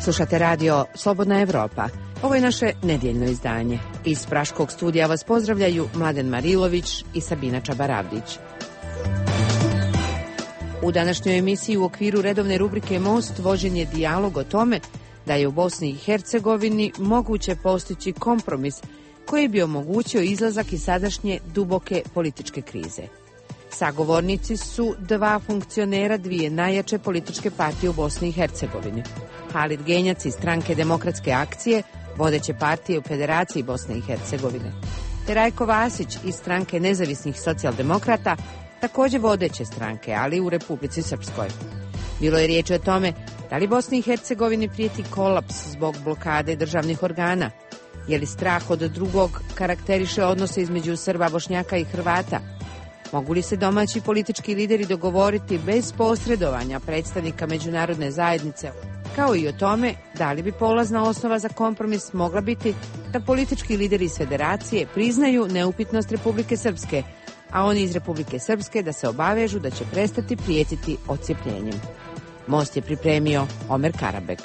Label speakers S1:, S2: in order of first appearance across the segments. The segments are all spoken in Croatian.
S1: Slušate radio Slobodna Evropa. Ovo je naše nedjeljno izdanje. Iz Praškog studija vas pozdravljaju Mladen Marilović i Sabina Čabaravdić. U današnjoj emisiji u okviru redovne rubrike Most vođen je dijalog o tome da je u Bosni i Hercegovini moguće postići kompromis koji bi omogućio izlazak iz sadašnje duboke političke krize. Sagovornici su dva funkcionera dvije najjače političke partije u Bosni i Hercegovini. Halid Genjac iz stranke Demokratske akcije, vodeće partije u Federaciji Bosne i Hercegovine, te Rajko Vasić iz stranke Nezavisnih socijaldemokrata, također vodeće stranke, ali u Republici Srpskoj. Bilo je riječi o tome da li Bosni i Hercegovini prijeti kolaps zbog blokade državnih organa, je li strah od drugog karakteriše odnose između Srba, Bošnjaka i Hrvata, mogu li se domaći politički lideri dogovoriti bez posredovanja predstavnika međunarodne zajednice, kao i o tome da li bi polazna osnova za kompromis mogla biti da politički lideri iz Federacije priznaju neupitnost Republike Srpske, a oni iz Republike Srpske da se obavežu da će prestati prijetiti odcijepljenjem. Most je pripremio Omer Karabek.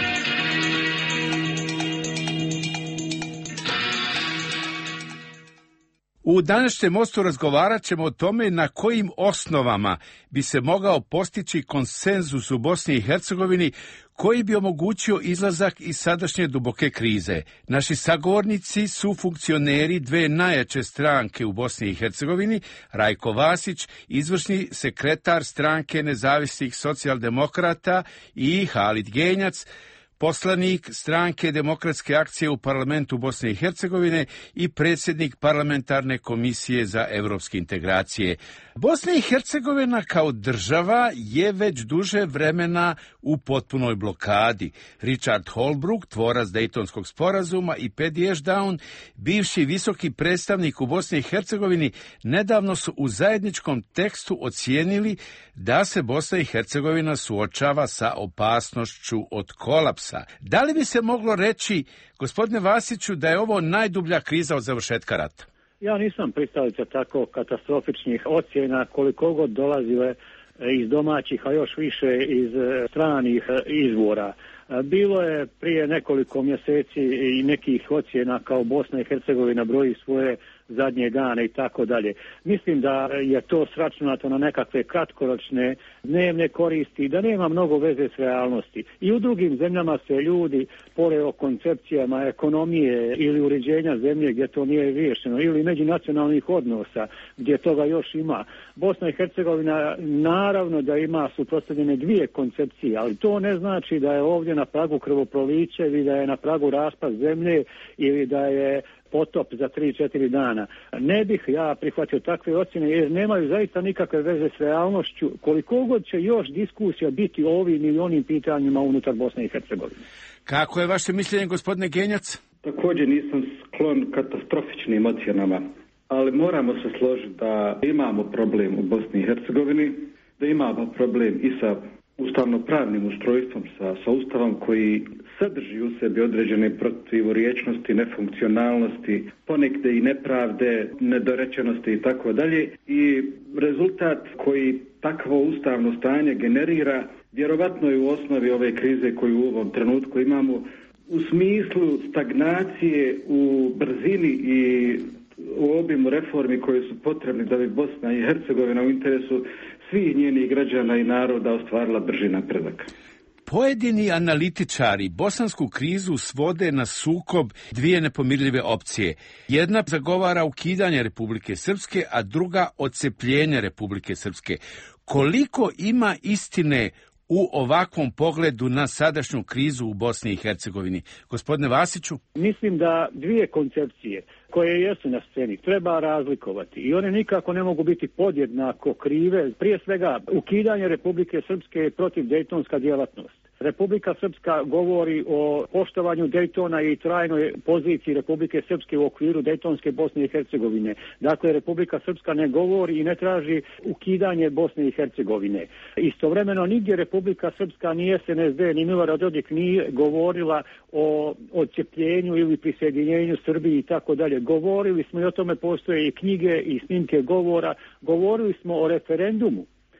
S2: U današnjem Mostu razgovarat ćemo o tome na kojim osnovama bi se mogao postići konsenzus u Bosni i Hercegovini koji bi omogućio izlazak iz sadašnje duboke krize. Naši sagovornici su funkcioneri dve najjače stranke u Bosni i Hercegovini, Rajko Vasić, izvršni sekretar stranke Nezavisnih socijaldemokrata, i Halid Genjac, poslanik stranke Demokratske akcije u parlamentu Bosne i Hercegovine i predsjednik parlamentarne komisije za evropske integracije. Bosna i Hercegovina kao država je već duže vremena u potpunoj blokadi. Richard Holbrooke, tvorac Dejtonskog sporazuma, i Pedi Ešdaun, bivši visoki predstavnik u Bosni i Hercegovini, nedavno su u zajedničkom tekstu ocijenili da se Bosna i Hercegovina suočava sa opasnošću od kolapsa. Da li bi se moglo reći, gospodine Vasiću, da je ovo najdublja kriza od završetka rata?
S3: Ja nisam pristalica tako katastrofičnih ocjena, koliko god dolazile iz domaćih, a još više iz stranih izvora. Bilo je prije nekoliko mjeseci i nekih ocjena kao Bosna i Hercegovina broji svoje zadnje dane i tako dalje. Mislim da je to sračunato na nekakve kratkoročne dnevne koristi, da nema mnogo veze s realnosti. I u drugim zemljama se ljudi pore o koncepcijama ekonomije ili uređenja zemlje gdje to nije riješeno, ili međunacionalnih odnosa gdje toga još ima. Bosna i Hercegovina naravno da ima suprotstavljene dvije koncepcije, ali to ne znači da je ovdje na pragu krvoproliće ili da je na pragu raspad zemlje ili da je potop za 3-4 dana. Ne bih ja prihvatio takve ocjene jer nemaju zaista nikakve veze s realnošću, koliko god će još diskusija biti o ovim i onim pitanjima unutar Bosne i Hercegovine.
S2: Kako je vaše mišljenje, gospodine Genjac?
S4: Također nisam sklon katastrofičnim ocjenama, ali moramo se složiti da imamo problem u Bosni i Hercegovini, da imamo problem i sa ustavno-pravnim ustrojstvom, sa ustavom koji sadrži u sebi određene protivurječnosti, nefunkcionalnosti, ponekde i nepravde, nedorečenosti i tako dalje. I rezultat koji takvo ustavno stanje generira vjerovatno je u osnovi ove krize koju u ovom trenutku imamo u smislu stagnacije u brzini i u obimu reformi koje su potrebni da bi Bosna i Hercegovina u interesu svih njenih građana i naroda ostvarila brži napredak.
S2: Pojedini analitičari bosansku krizu svode na sukob dvije nepomirljive opcije. Jedna zagovara ukidanje Republike Srpske, a druga odcepljenje Republike Srpske. Koliko ima istine u ovakvom pogledu na sadašnju krizu u Bosni i Hercegovini? Gospodine Vasiću?
S3: Mislim da dvije koncepcije koje jesu na sceni treba razlikovati i one nikako ne mogu biti podjednako krive. Prije svega, ukidanje Republike Srpske je protiv dejtonska djelatnost. Republika Srpska govori o poštovanju Dejtona i trajnoj poziciji Republike Srpske u okviru Dejtonske Bosne i Hercegovine. Dakle, Republika Srpska ne govori i ne traži ukidanje Bosne i Hercegovine. Istovremeno, nigdje Republika Srpska, ni SNSD, ni Milorad Dodik nije govorila o odcepljenju ili prisjedinjenju Srbiji i tako dalje. Govorili smo i o tome, postoje i knjige i snimke govora, govorili smo o referendumu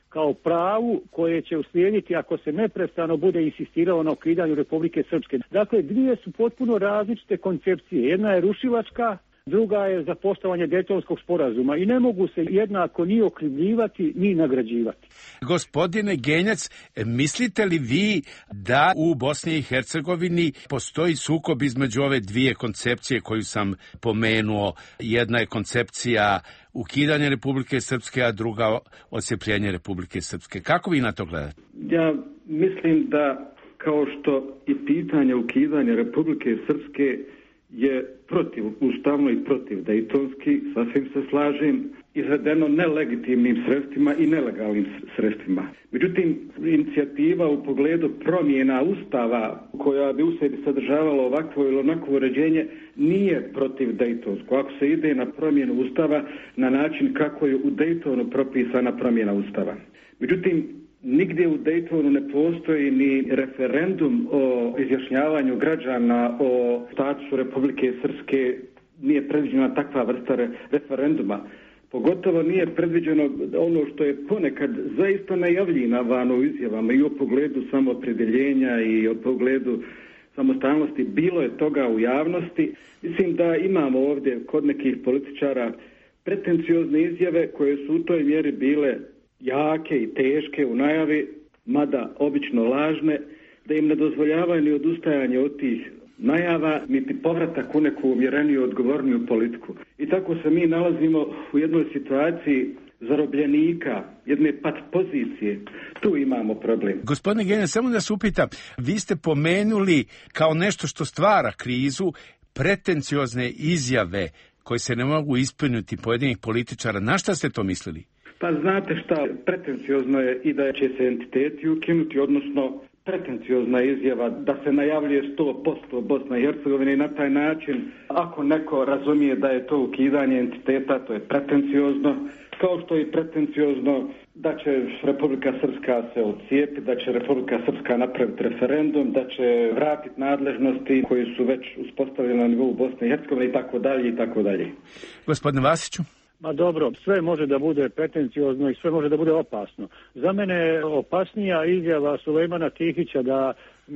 S3: kao pravu koje će uslijediti ako se neprestano bude insistiralo na ukidanju Republike Srpske. Dakle, dvije su potpuno različite koncepcije. Jedna je rušilačka, druga je za poštovanje Dejtonskog sporazuma i ne mogu se jednako ni okrivljivati ni nagrađivati.
S2: Gospodine Genjac, mislite li vi da u Bosni i Hercegovini postoji sukob između ove dvije koncepcije koju sam pomenuo? Jedna je koncepcija ukidanja Republike Srpske, a druga odcjepljenje Republike Srpske. Kako vi na to gledate?
S4: Ja mislim da kao što i pitanje ukidanja Republike Srpske je protivustavno i protiv dejtonski, sasvim se slažem, izvedeno nelegitimnim sredstvima i nelegalnim sredstvima. Međutim, inicijativa u pogledu promjena Ustava koja bi u sebi sadržavala ovakvo ili onakvo uređenje nije protiv dejtonsko. Ako se ide na promjenu Ustava na način kako je u Dejtonu propisana promjena Ustava. Međutim, nigdje u Dejtonu ne postoji ni referendum o izjašnjavanju građana o statusu Republike Srpske, nije predviđena takva vrsta referenduma. Pogotovo nije predviđeno ono što je ponekad zaista najavljivano u izjavama i o pogledu samoopredjeljenja i o pogledu samostalnosti. Bilo je toga u javnosti. Mislim da imamo ovdje kod nekih političara pretenciozne izjave koje su u toj mjeri bile jake i teške u najavi, mada obično lažne, da im ne dozvoljavaju ni odustajanje od tih najava, niti povratak u neku umjereniju, odgovorniju politiku. I tako se mi nalazimo u jednoj situaciji zarobljenika, jedne pat pozicije. Tu imamo problem.
S2: Gospodine Genjac, samo da se upitam, vi ste pomenuli kao nešto što stvara krizu pretenciozne izjave koje se ne mogu ispuniti pojedinih političara. Na šta ste to mislili?
S4: Pa znate šta, pretenciozno je i da će se entiteti ukinuti, odnosno pretenciozna izjava da se najavljuje 100% Bosna i Hercegovina i na taj način, ako neko razumije da je to ukidanje entiteta, to je pretenciozno, kao što je pretenciozno da će Republika Srpska se odcijepiti, da će Republika Srpska napraviti referendum, da će vratiti nadležnosti koje su već uspostavljene na nivou Bosne i Hercegovine i tako dalje i tako dalje.
S2: Gospodine Vasiću?
S3: Ma dobro, sve može da bude pretenciozno i sve može da bude opasno. Za mene je opasnija izjava Sulejmana Tihića da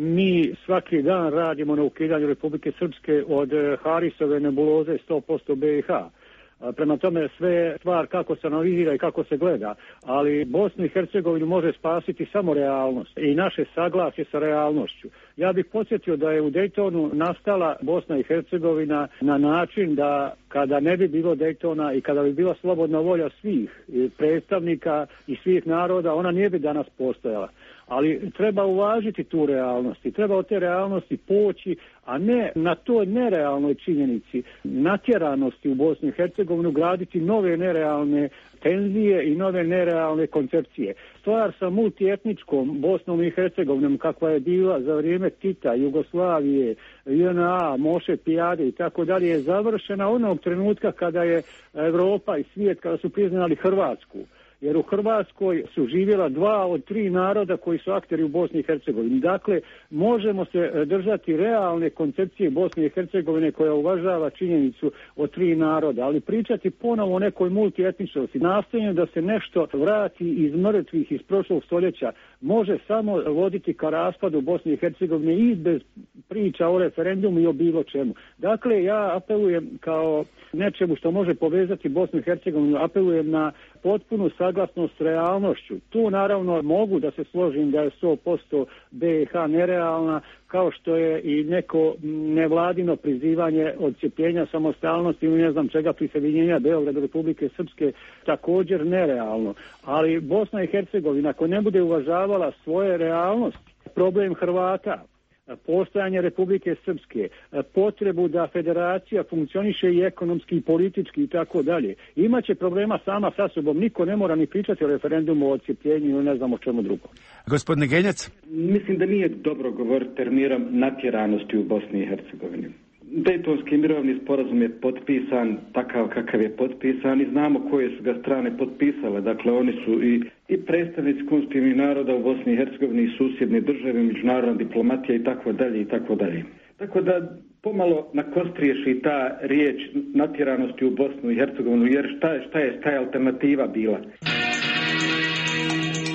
S3: mi svaki dan radimo na ukidanju Republike Srpske od Harisove nebuloze 100% BiH. Prema tome sve je stvar kako se analizira i kako se gleda, ali Bosnu i Hercegovinu može spasiti samo realnost i naše saglasje sa realnošću. Ja bih podsjetio da je u Dejtonu nastala Bosna i Hercegovina na način da kada ne bi bilo Dejtona i kada bi bila slobodna volja svih predstavnika i svih naroda, ona nije bi danas postojala. Ali treba uvažiti tu realnost i treba od te realnosti poći, a ne na toj nerealnoj činjenici natjeranosti u Bosni i Hercegovinu graditi nove nerealne tenzije i nove nerealne koncepcije. Stvar sa multietničkom Bosnom i Hercegovinom kakva je bila za vrijeme Tita, Jugoslavije, JNA, Moše Pijade i tako dalje je završena onog trenutka kada je Europa i svijet kada su priznali Hrvatsku. Jer u Hrvatskoj su živjela 2 od 3 naroda koji su akteri u Bosni i Hercegovini. Dakle, možemo se držati realne koncepcije Bosne i Hercegovine koja uvažava činjenicu o 3 naroda, ali pričati ponovo o nekoj multietničnosti, nastojanju da se nešto vrati iz mrtvih iz prošlog stoljeća, može samo voditi ka raspadu Bosne i Hercegovine i bez priča o referendumu i o bilo čemu. Dakle, ja apelujem kao nečemu što može povezati Bosnu i Hercegovinu, apelujem na potpunu saglasnost s realnošću. Tu naravno mogu da se složim da je 100% BiH nerealna, kao što je i neko nevladino prizivanje odcijepljenja samostalnosti ili ne znam čega prisjedinjenja Beograda Republike Srpske također nerealno. Ali Bosna i Hercegovina ako ne bude uvažavala svoje realnosti, problem Hrvata, postojanje Republike Srpske, potrebu da federacija funkcioniše i ekonomski i politički i tako dalje. Imaće problema sama sa sobom, niko ne mora ni pričati o referendumu, o odcijepljenju ili ne znam o čemu drugo.
S2: Gospodine Genjac?
S4: Mislim da nije dobro govoriti terminom natjeranosti u Bosni i Hercegovini. Dejtonski mirovni sporazum je potpisan takav kakav je potpisan i znamo koje su ga strane potpisale. Dakle, oni su i predstavnici konstitutivnih naroda u Bosni i Hercegovini i susjedne države, međunarodna diplomatija i tako dalje i tako dalje. Tako da pomalo nakostriješi ta riječ natjeranosti u Bosnu i Hercegovinu, jer šta je alternativa bila?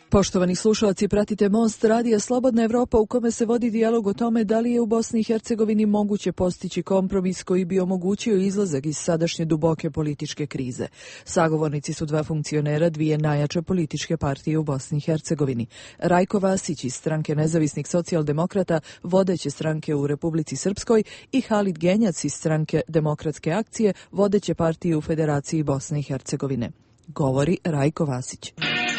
S5: Poštovani slušalci, pratite Most radija Slobodna Evropa u kome se vodi dijalog o tome da li je u Bosni i Hercegovini moguće postići kompromis koji bi omogućio izlazak iz sadašnje duboke političke krize. Sagovornici su dva funkcionera dvije najjače političke partije u Bosni i Hercegovini. Rajko Vasić iz stranke Nezavisnih socijaldemokrata, vodeće stranke u Republici Srpskoj, i Halid Genjac iz stranke Demokratske akcije, vodeće partije u Federaciji Bosne i Hercegovine. Govori Rajko Vasić.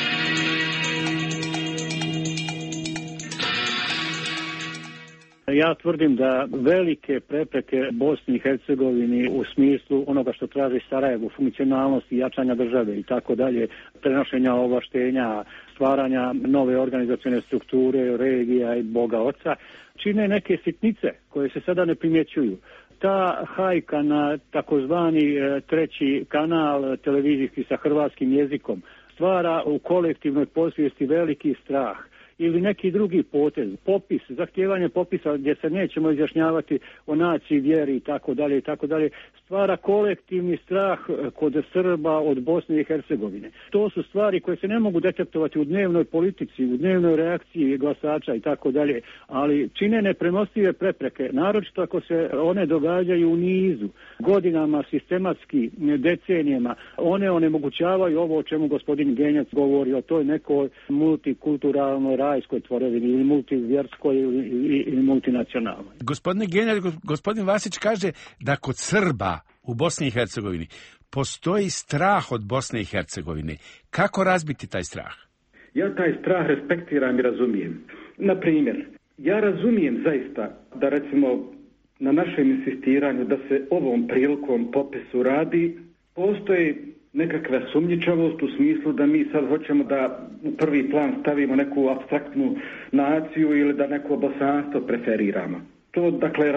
S3: Ja tvrdim da velike prepreke Bosni i Hercegovini u smislu onoga što traži Sarajevo, funkcionalnosti, jačanja države i tako dalje, prenošenja ovlaštenja, stvaranja nove organizacione strukture, regija i Boga Oca, čine neke sitnice koje se sada ne primjećuju. Ta hajka na takozvani treći kanal televizijski sa hrvatskim jezikom stvara u kolektivnoj podsvijesti veliki strah. Ili neki drugi potez, popis, zahtijevanje popisa gdje se nećemo izjašnjavati o naciji, vjeri i tako dalje, stvara kolektivni strah kod Srba od Bosne i Hercegovine. To su stvari koje se ne mogu detektovati u dnevnoj politici, u dnevnoj reakciji glasača i tako dalje, ali čine nepremostive prepreke, naročito ako se one događaju u nizu, godinama, sistematski, decenijima, one onemogućavaju ovo o čemu gospodin Genjac govori, o toj nekoj multikulturalnoj rajskoj tvorevini ili multivjerskoj ili multinacionalnoj.
S2: Gospodine Genjac, gospodin Vasić kaže da kod Srba u Bosni i Hercegovini postoji strah od Bosne i Hercegovine. Kako razbiti taj strah?
S4: Ja taj strah respektiram i razumijem. Na primjer, ja razumijem zaista da recimo na našem insistiranju da se ovom prilikom popisu radi, postoji nekakva sumnjičavost u smislu da mi sad hoćemo da u prvi plan stavimo neku apstraktnu naciju ili da neko bosanstvo preferiramo. To, dakle,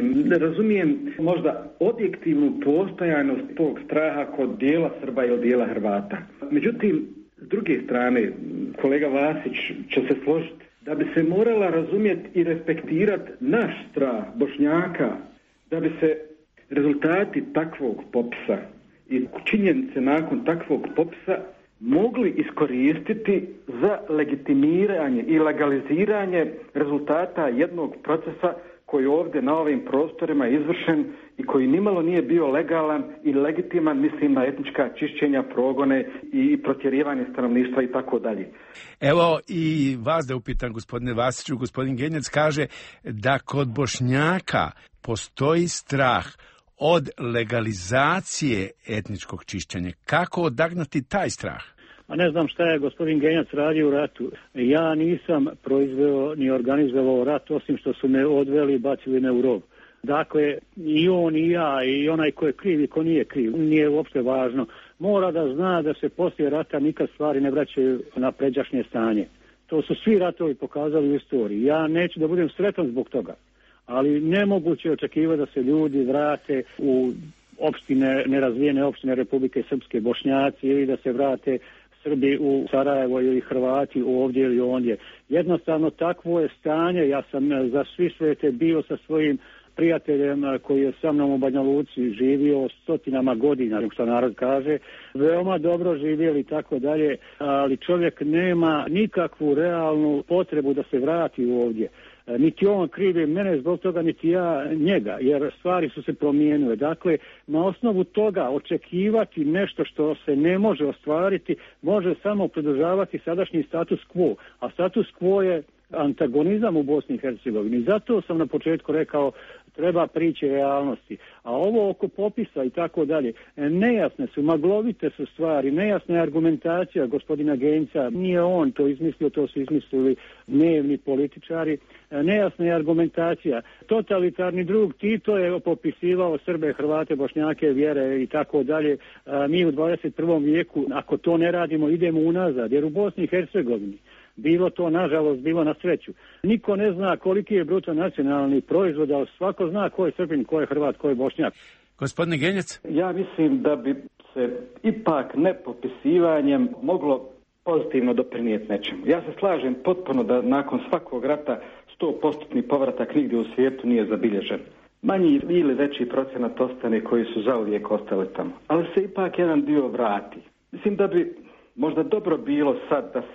S4: razumijem možda objektivnu postojanost tog straha kod dijela Srba ili dijela Hrvata. Međutim, s druge strane, kolega Vasić će se složiti da bi se morala razumjeti i respektirati naš strah Bošnjaka, da bi se rezultati takvog popisa i činjenice nakon takvog popisa mogli iskoristiti za legitimiranje i legaliziranje rezultata jednog procesa koji ovdje na ovim prostorima je izvršen i koji nimalo nije bio legalan i legitiman, mislim na etnička čišćenja, progone i protjerivanje stanovništva i tako dalje.
S2: Evo i vas da upitam, gospodine Vasiću, gospodin Genjac kaže da kod Bošnjaka postoji strah od legalizacije etničkog čišćenja. Kako odagnati taj strah?
S3: A ne znam šta je gospodin Genjac radio u ratu. Ja nisam proizveo ni organizovao rat, osim što su me odveli i bacili me u rov. Dakle, i on i ja i onaj ko je kriv i ko nije kriv, nije uopšte važno. Mora da zna da se poslije rata nikad stvari ne vraćaju na pređašnje stanje. To su svi ratovi pokazali u istoriji. Ja neću da budem sretan zbog toga, ali nemoguće je očekivati da se ljudi vrate u opštine, nerazvijene opštine Republike Srpske, Bošnjaci, ili da se vrate Srbi u Sarajevo ili Hrvati ovdje ili ondje. Jednostavno takvo je stanje. Ja sam za svi svete bio sa svojim prijateljem koji je sa mnom u Banja Luci živio stotinama godina, što narod kaže, veoma dobro živjeli i tako dalje, ali čovjek nema nikakvu realnu potrebu da se vrati ovdje. Niti on krivi mene zbog toga, niti ja njega, jer stvari su se promijenile. Dakle, na osnovu toga očekivati nešto što se ne može ostvariti, može samo pridržavati sadašnji status quo. A status quo je antagonizam u Bosni i Hercegovini. Zato sam na početku rekao treba prići realnosti. A ovo oko popisa i tako dalje, nejasne su, maglovite su stvari, nejasna je argumentacija gospodina Genjca. Nije on to izmislio, to su izmislili dnevni političari. Nejasna je argumentacija. Totalitarni drug Tito je popisivao Srbe, Hrvate, Bošnjake, vjere i tako dalje. Mi u 21. vijeku, ako to ne radimo, idemo unazad, jer u Bosni i Hercegovini bilo to, nažalost, bilo na sreću. Niko ne zna koliki je bruto nacionalni proizvod, ali svako zna ko je Srbin, ko je Hrvat, ko je Bošnjak.
S2: Gospodine Genjac?
S4: Ja mislim da bi se ipak nepopisivanjem moglo pozitivno doprinijeti nečemu. Ja se slažem potpuno da nakon svakog rata 100% povratak nigdje u svijetu nije zabilježen. Manji ili veći procenat ostane koji su zauvijek ostali tamo. Ali se ipak jedan dio vrati. Mislim da bi možda dobro bilo sad da se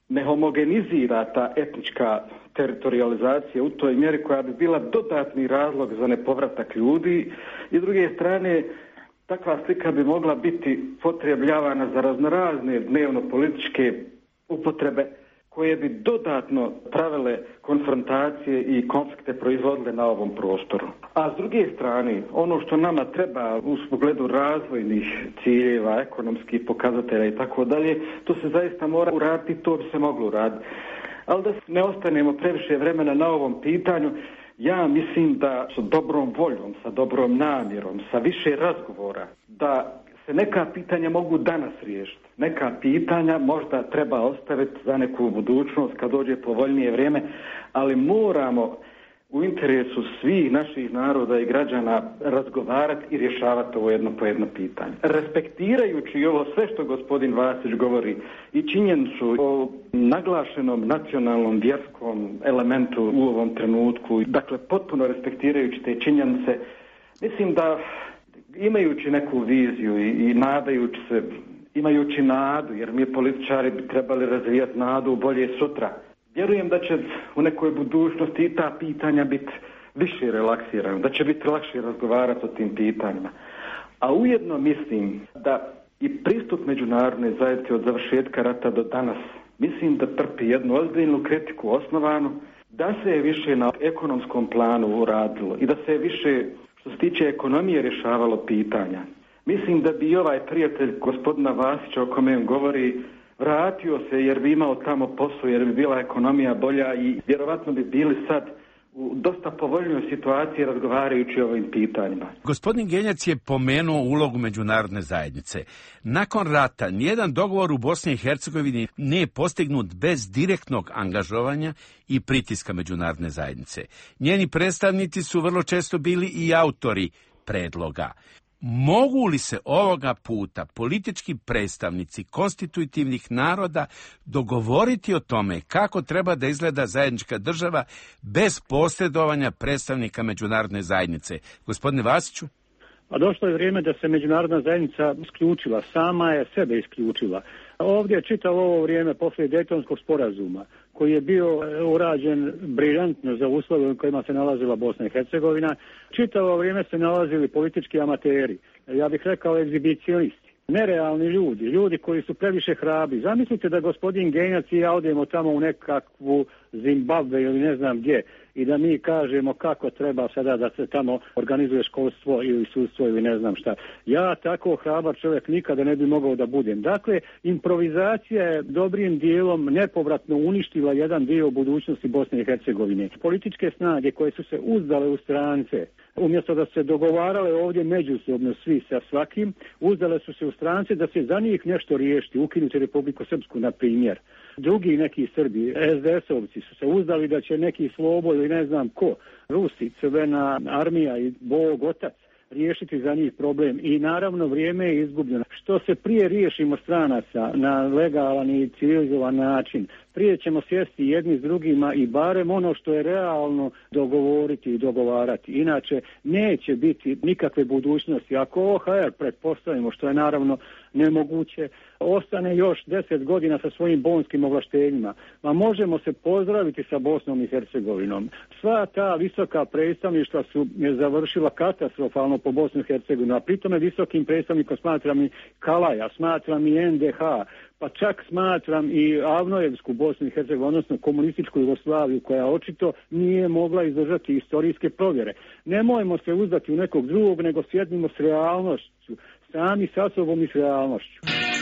S4: ne homogenizira ta etnička teritorializacija u toj mjeri koja bi bila dodatni razlog za nepovratak ljudi i s druge strane takva slika bi mogla biti potrebljavana za raznorazne dnevno-političke upotrebe koje bi dodatno pravile konfrontacije i konflikte proizvodile na ovom prostoru. A s druge strane, ono što nama treba u pogledu razvojnih ciljeva, ekonomskih pokazatelja i tako dalje, to se zaista mora uraditi, to bi se moglo uraditi. Ali da ne ostanemo previše vremena na ovom pitanju, ja mislim da sa dobrom voljom, sa dobrom namjerom, sa više razgovora, da se neka pitanja mogu danas riješiti. Neka pitanja možda treba ostaviti za neku budućnost kad dođe povoljnije vrijeme, ali moramo u interesu svih naših naroda i građana razgovarati i rješavati ovo jedno po jedno pitanje. Respektirajući ovo sve što gospodin Vasić govori i činjenicu o naglašenom nacionalnom vjerskom elementu u ovom trenutku, dakle potpuno respektirajući te činjenice, mislim da imajući neku viziju i nadajući se, imajući nadu, jer mi političari bi trebali razvijati nadu u bolje sutra, vjerujem da će u nekoj budućnosti i ta pitanja biti više relaksirana, da će biti lakše razgovarati o tim pitanjima. A ujedno mislim da i pristup međunarodne zajednice od završetka rata do danas, mislim da trpi jednu ozbiljnu kritiku osnovanu, da se je više na ekonomskom planu uradilo i da se je više, što se tiče ekonomije, rješavalo pitanja. Mislim da bi i ovaj prijatelj gospodina Vasića, o kome on govori, vratio se jer bi imao tamo posao, jer bi bila ekonomija bolja i vjerovatno bi bili sad u dosta povoljnoj situaciji razgovarajući o ovim pitanjima.
S2: Gospodin Genjac je pomenuo ulogu međunarodne zajednice. Nakon rata nijedan dogovor u Bosni i Hercegovini nije postignut bez direktnog angažovanja i pritiska međunarodne zajednice. Njeni predstavnici su vrlo često bili i autori predloga. Mogu li se ovoga puta politički predstavnici konstitutivnih naroda dogovoriti o tome kako treba da izgleda zajednička država bez posredovanja predstavnika međunarodne zajednice? Gospodine Vasiću?
S3: A došlo je vrijeme da se međunarodna zajednica isključila, sama je sebe isključila. Ovdje je čitavo ovo vrijeme poslije Dejtonskog sporazuma, koji je bio urađen briljantno za uslove u kojima se nalazila Bosna i Hercegovina, čitavo vrijeme se nalazili politički amateri, ja bih rekao egzibicionisti, nerealni ljudi koji su previše hrabri. Zamislite da gospodin Genjac i ja odemo tamo u nekakvu Zimbabve ili ne znam gdje i da mi kažemo kako treba sada da se tamo organizuje školstvo ili sudstvo ili ne znam šta. Ja tako hrabar čovjek nikada ne bi mogao da budem. Dakle, improvizacija je dobrim dijelom nepovratno uništila jedan dio budućnosti Bosne i Hercegovine. Političke snage koje su se uzdale u strance, umjesto da se dogovarale ovdje međusobno svi sa svakim, uzdale su se u strance da se za njih nešto riješiti, ukinuti Republiku Srpsku na primjer. Drugi neki Srbi, SDS-ovci su se uzdali da će neki Slobo ili ne znam ko, Rusi, Crvena armija i Bog Otac riješiti za njih problem i naravno vrijeme je izgubljeno. Što se prije riješimo stranaca na legalan i civilizovan način, prije ćemo sjesti jedni s drugima i barem ono što je realno dogovoriti i dogovarati. Inače neće biti nikakve budućnosti. Ako OHR pretpostavimo, što je naravno nemoguće, ostane još 10 godina sa svojim bonskim ovlaštenjima, ma možemo se pozdraviti sa Bosnom i Hercegovinom. Sva ta visoka predstavništva su završila katastrofalno po Bosnu i Hercegovinu, a pritome visokim predstavnikom smatram i Kalaja, smatram i NDH, pa čak smatram i Avnojevsku Bosnu i Hercegovinu, odnosno komunističku Jugoslaviju, koja očito nije mogla izdržati istorijske provjere. Nemojmo se uzdati u nekog drugog, nego sjednimo s realnošću, sami sa sobom i s realnošću.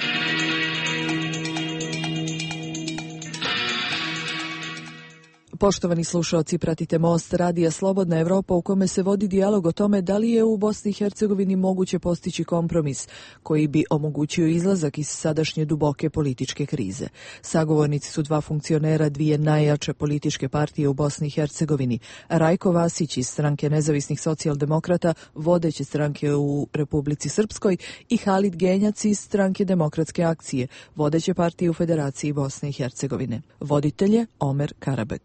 S5: Poštovani slušalci, pratite Most radija Slobodna Evropa u kome se vodi dijalog o tome da li je u Bosni i Hercegovini moguće postići kompromis koji bi omogućio izlazak iz sadašnje duboke političke krize. Sagovornici su dva funkcionera dvije najjače političke partije u Bosni i Hercegovini, Rajko Vasić iz stranke Nezavisnih socijaldemokrata, vodeće stranke u Republici Srpskoj, i Halid Genjac iz stranke Demokratske akcije, vodeće partije u Federaciji Bosne i Hercegovine. Voditelj je Omer Karabek.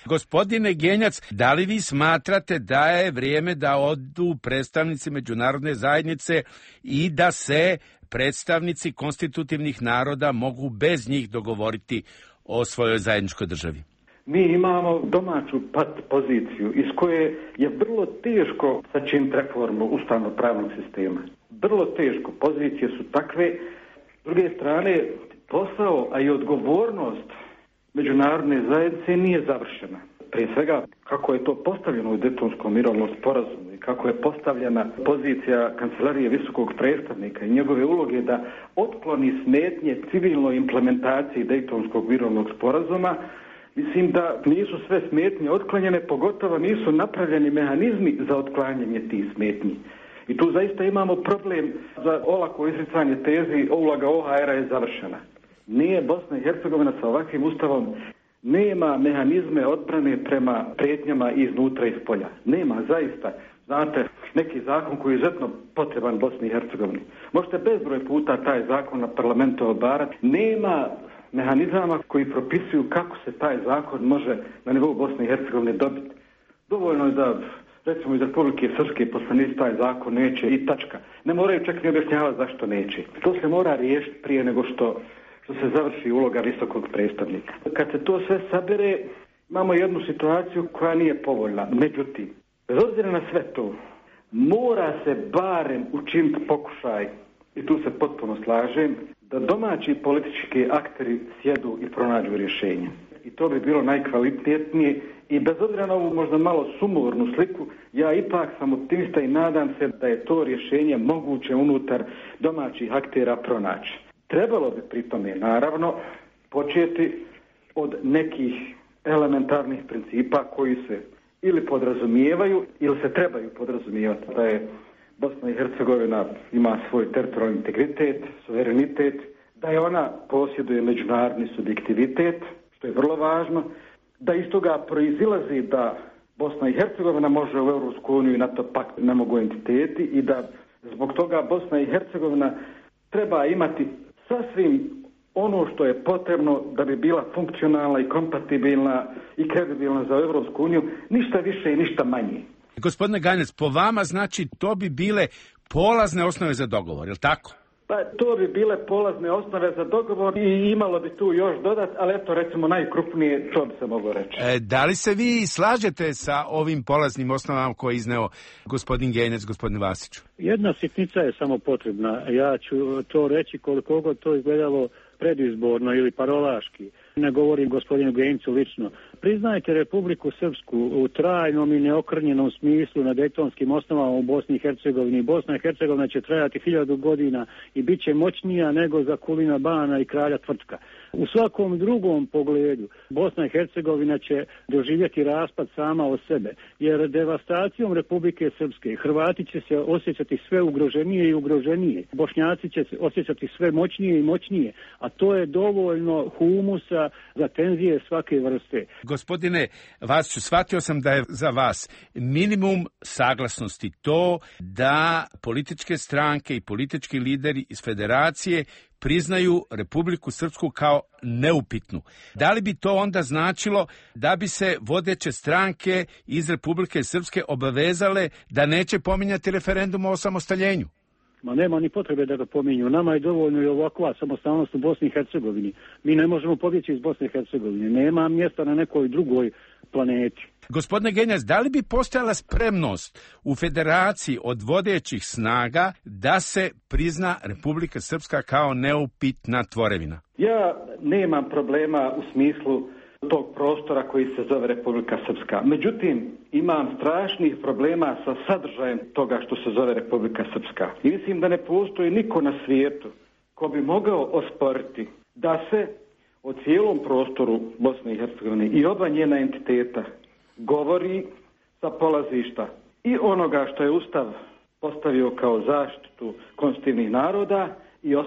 S2: Gospodine Genjac, da li vi smatrate da je vrijeme da odu predstavnici međunarodne zajednice i da se predstavnici konstitutivnih naroda mogu bez njih dogovoriti o svojoj zajedničkoj državi?
S4: Mi imamo domaću poziciju iz koje je vrlo teško sačiniti reformu ustavno-pravnog sistema. Vrlo teško. Pozicije su takve. S druge strane, posao, a i odgovornost međunarodne zajednice nije završena. Prije svega, kako je to postavljeno u Daytonskom mirovnom sporazumu i kako je postavljena pozicija Kancelarije visokog predstavnika i njegove uloge da otkloni smetnje civilnoj implementaciji Daytonskog mirovnog sporazuma, mislim da nisu sve smetnje otklonjene, pogotovo nisu napravljeni mehanizmi za otklanjanje tih smetnji. I tu zaista imamo problem za olako izricanje tezi uloga OHR-a je završena. Nije Bosna i Hercegovina sa ovakvim ustavom, nema mehanizme odbrane prema prijetnjama iznutra i iz polja. Nema, zaista. Znate, neki zakon koji je izuzetno potreban Bosni i Hercegovini. Možete bezbroj puta taj zakon na parlamentu obarati. Nema mehanizama koji propisuju kako se taj zakon može na nivou Bosne i Hercegovine dobiti. Dovoljno je da, recimo, iz Republike Srpske poslanici taj zakon neće i tačka. Ne moraju čak ni objašnjavati zašto neće. To se mora riješiti prije nego što se završi uloga visokog predstavnika. Kad se to sve sabere, imamo jednu situaciju koja nije povoljna. Međutim, bez obzira na sve to, mora se barem učiniti pokušaj, i tu se potpuno slažem, da domaći politički akteri sjedu i pronađu rješenje. I to bi bilo najkvalitetnije i bez obzira na ovu možda malo sumornu sliku, ja ipak sam optimista i nadam se da je to rješenje moguće unutar domaćih aktera pronaći. Trebalo bi pri tome, naravno, početi od nekih elementarnih principa koji se ili podrazumijevaju ili se trebaju podrazumijevati. Da je Bosna i Hercegovina ima svoj teritorijalni integritet, suverenitet, da je ona posjeduje međunarodni subjektivitet, što je vrlo važno, da iz toga proizilazi da Bosna i Hercegovina može u Europsku uniju i NATO pakt ne mogu entiteti i da zbog toga Bosna i Hercegovina treba imati sasvim ono što je potrebno da bi bila funkcionalna i kompatibilna i kredibilna za Europsku uniju, ništa više i ništa manje.
S2: Gospodine Ganjac, po vama znači to bi bile polazne osnove za dogovor, je li tako?
S4: Pa to bi bile polazne osnove za dogovor i imalo bi tu još dodat, ali eto recimo najkrupnije, to bi se moglo reći.
S2: Da li se vi slažete sa ovim polaznim osnovama koje je izneo gospodin Genjac, gospodin Vasiću?
S3: Jedna sitnica je samo potrebna. Ja ću to reći koliko god to izgledalo predizborno ili parolaški. Ne govorim gospodinu Genjcu lično. Priznajte Republiku Srpsku u trajnom i neokrnjenom smislu na dejtonskim osnovama u Bosni i Hercegovini. Bosna i Hercegovina će trajati 1000 godina i bit će moćnija nego Zakulina Bana i kralja Tvrtka. U svakom drugom pogledu Bosna i Hercegovina će doživjeti raspad sama od sebe, jer devastacijom Republike Srpske Hrvati će se osjećati sve ugroženije i ugroženije. Bošnjaci će se osjećati sve moćnije i moćnije, a to je dovoljno humusa za tenzije svake vrste.
S2: Gospodine Vasiću, shvatio sam da je za vas minimum saglasnosti to da političke stranke i politički lideri iz federacije priznaju Republiku Srpsku kao neupitnu. Da li bi to onda značilo da bi se vodeće stranke iz Republike Srpske obavezale da neće pominjati referendum o osamostaljenju?
S3: Ma nema ni potrebe da ga pominju. Nama je dovoljno i ovakva samostalnost u Bosni i Hercegovini. Mi ne možemo pobjeći iz Bosne i Hercegovine. Nema mjesta na nekoj drugoj planeti.
S2: Gospodine Genjac, da li bi postojala spremnost u federaciji od vodećih snaga da se prizna Republika Srpska kao neupitna tvorevina?
S4: Ja nemam problema u smislu tog prostora koji se zove Republika Srpska. Međutim, imam strašnih problema sa sadržajem toga što se zove Republika Srpska. I mislim da ne postoji niko na svijetu ko bi mogao osporiti da se o cijelom prostoru Bosne i Hercegovine i oba njena entiteta govori sa polazišta i onoga što je Ustav postavio kao zaštitu konstitutivnih naroda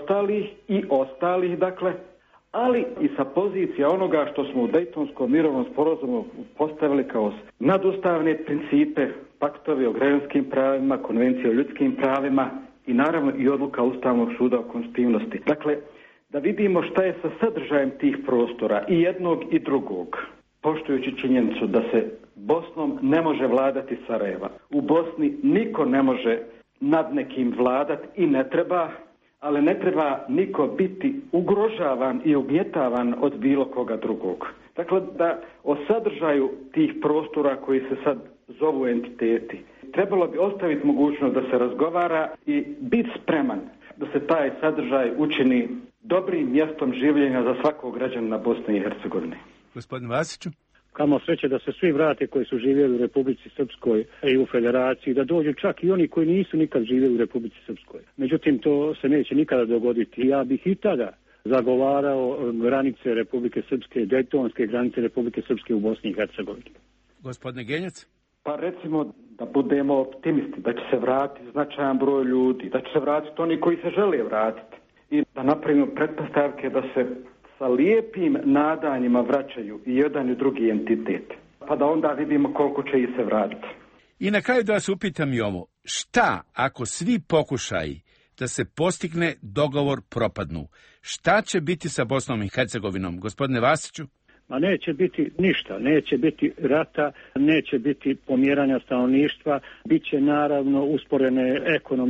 S4: i ostalih, dakle, ali i sa pozicija onoga što smo u Dejtonskom mirovnom sporazumu postavili kao nadustavne principe, paktovi o građanskim pravima, konvencije o ljudskim pravima i naravno i odluka Ustavnog suda o konstitutivnosti. Dakle, da vidimo šta je sa sadržajem tih prostora i jednog i drugog. poštujući činjenicu da se Bosnom ne može vladati Sarajeva. U Bosni niko ne može nad nekim vladati i ne treba, ali ne treba niko biti ugrožavan i ugnjetavan od bilo koga drugog. Dakle, da o sadržaju tih prostora koji se sad zovu entiteti, trebalo bi ostaviti mogućnost da se razgovara i biti spreman da se taj sadržaj učini dobrim mjestom življenja za svakog građanina Bosne i Hercegovine.
S2: Gospodin Vasiću?
S3: Kamo sreće da se svi vrate koji su živjeli u Republici Srpskoj i u Federaciji, da dođu čak i oni koji nisu nikad živjeli u Republici Srpskoj. Međutim, to se neće nikada dogoditi. Ja bih i tada zagovarao granice Republike Srpske, dejtonske granice Republike Srpske u Bosni i Hercegovini.
S2: Gospodine Genjac?
S4: Pa recimo da budemo optimisti, da će se vratiti značajan broj ljudi, da će se vratiti oni koji se žele vratiti i da napravimo pretpostavke da se sa lijepim nadanjima vraćaju i jedan i drugi entitet. Pa da onda vidimo koliko će ih se vratiti.
S2: I na kraju da vas upitam i ovo. Šta ako svi pokušaji da se postigne dogovor propadnu? Šta će biti sa Bosnom i Hercegovinom? Gospodine Vasiću?
S3: Ma neće biti ništa, neće biti rata, neće biti pomjeranja stanovništva, bit će naravno usporene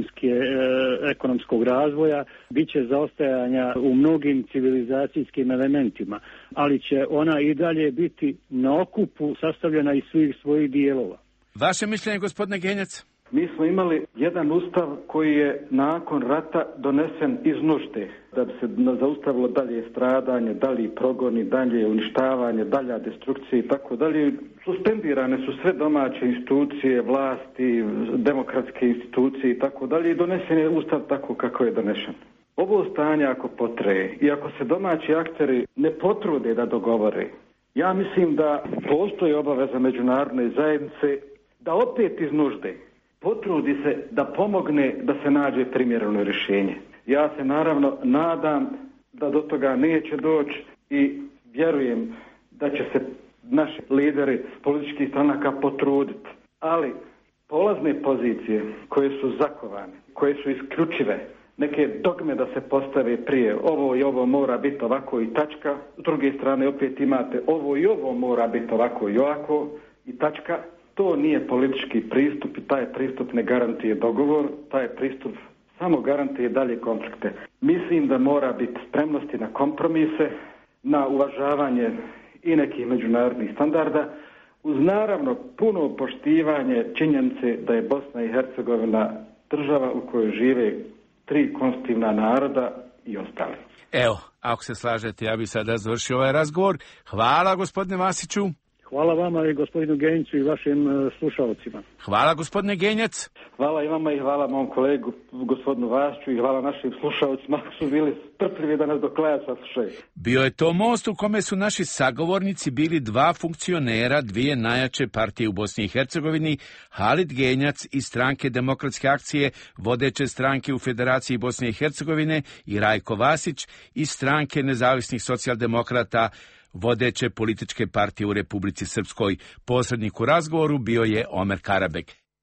S3: ekonomskog razvoja, bit će zaostajanja u mnogim civilizacijskim elementima, ali će ona i dalje biti na okupu sastavljena iz svih svojih dijelova.
S2: Vaše mišljenje, gospodine Genjac?
S4: Mi smo imali jedan ustav koji je nakon rata donesen iz nužde, da bi se zaustavilo dalje stradanje, dalje progoni, dalje uništavanje, dalja destrukcija i tako dalje. Suspendirane su sve domaće institucije, vlasti, demokratske institucije i tako dalje i donesen je ustav tako kako je donesen. Ovo stanje ako potraje i ako se domaći akteri ne potrude da dogovore, ja mislim da postoji obaveza međunarodne zajednice da opet iz nužde potrudi se da pomogne da se nađe primjereno rješenje. Ja se naravno nadam da do toga neće doći i vjerujem da će se naši lideri političkih stranaka potruditi. Ali polazne pozicije koje su zakovane, koje su isključive, neke dogme da se postave prije, ovo i ovo mora biti ovako i tačka, s druge strane opet imate ovo i ovo mora biti ovako i ovako i tačka. To nije politički pristup i taj pristup ne garantuje dogovor, taj pristup samo garantuje dalje konflikte. Mislim da mora biti spremnosti na kompromise, na uvažavanje i nekih međunarodnih standarda, uz naravno puno poštivanje činjenice da je Bosna i Hercegovina država u kojoj žive 3 konstitutivna naroda i ostali.
S2: Evo, ako se slažete, ja bih sada završio ovaj razgovor. Hvala, gospodine Vasiću.
S3: Hvala vama i gospodinu Genjiću i vašim slušalcima.
S2: Hvala, gospodine Genjac.
S4: Hvala i vama i hvala mom kolegu gospodinu Vasiću i hvala našim slušalcima koji su bili strpljivi da nas do kraja saslušaju.
S2: Bio je to most u kome su naši sagovornici bili 2 funkcionera, 2 najjače partije u Bosni i Hercegovini, Halid Genjac iz stranke Demokratske akcije, vodeće stranke u Federaciji Bosne i Hercegovine, i Rajko Vasić iz stranke Nezavisnih socijaldemokrata, vodeće političke partije u Republici Srpskoj. Posrednik u razgovoru bio je Omer Karabek.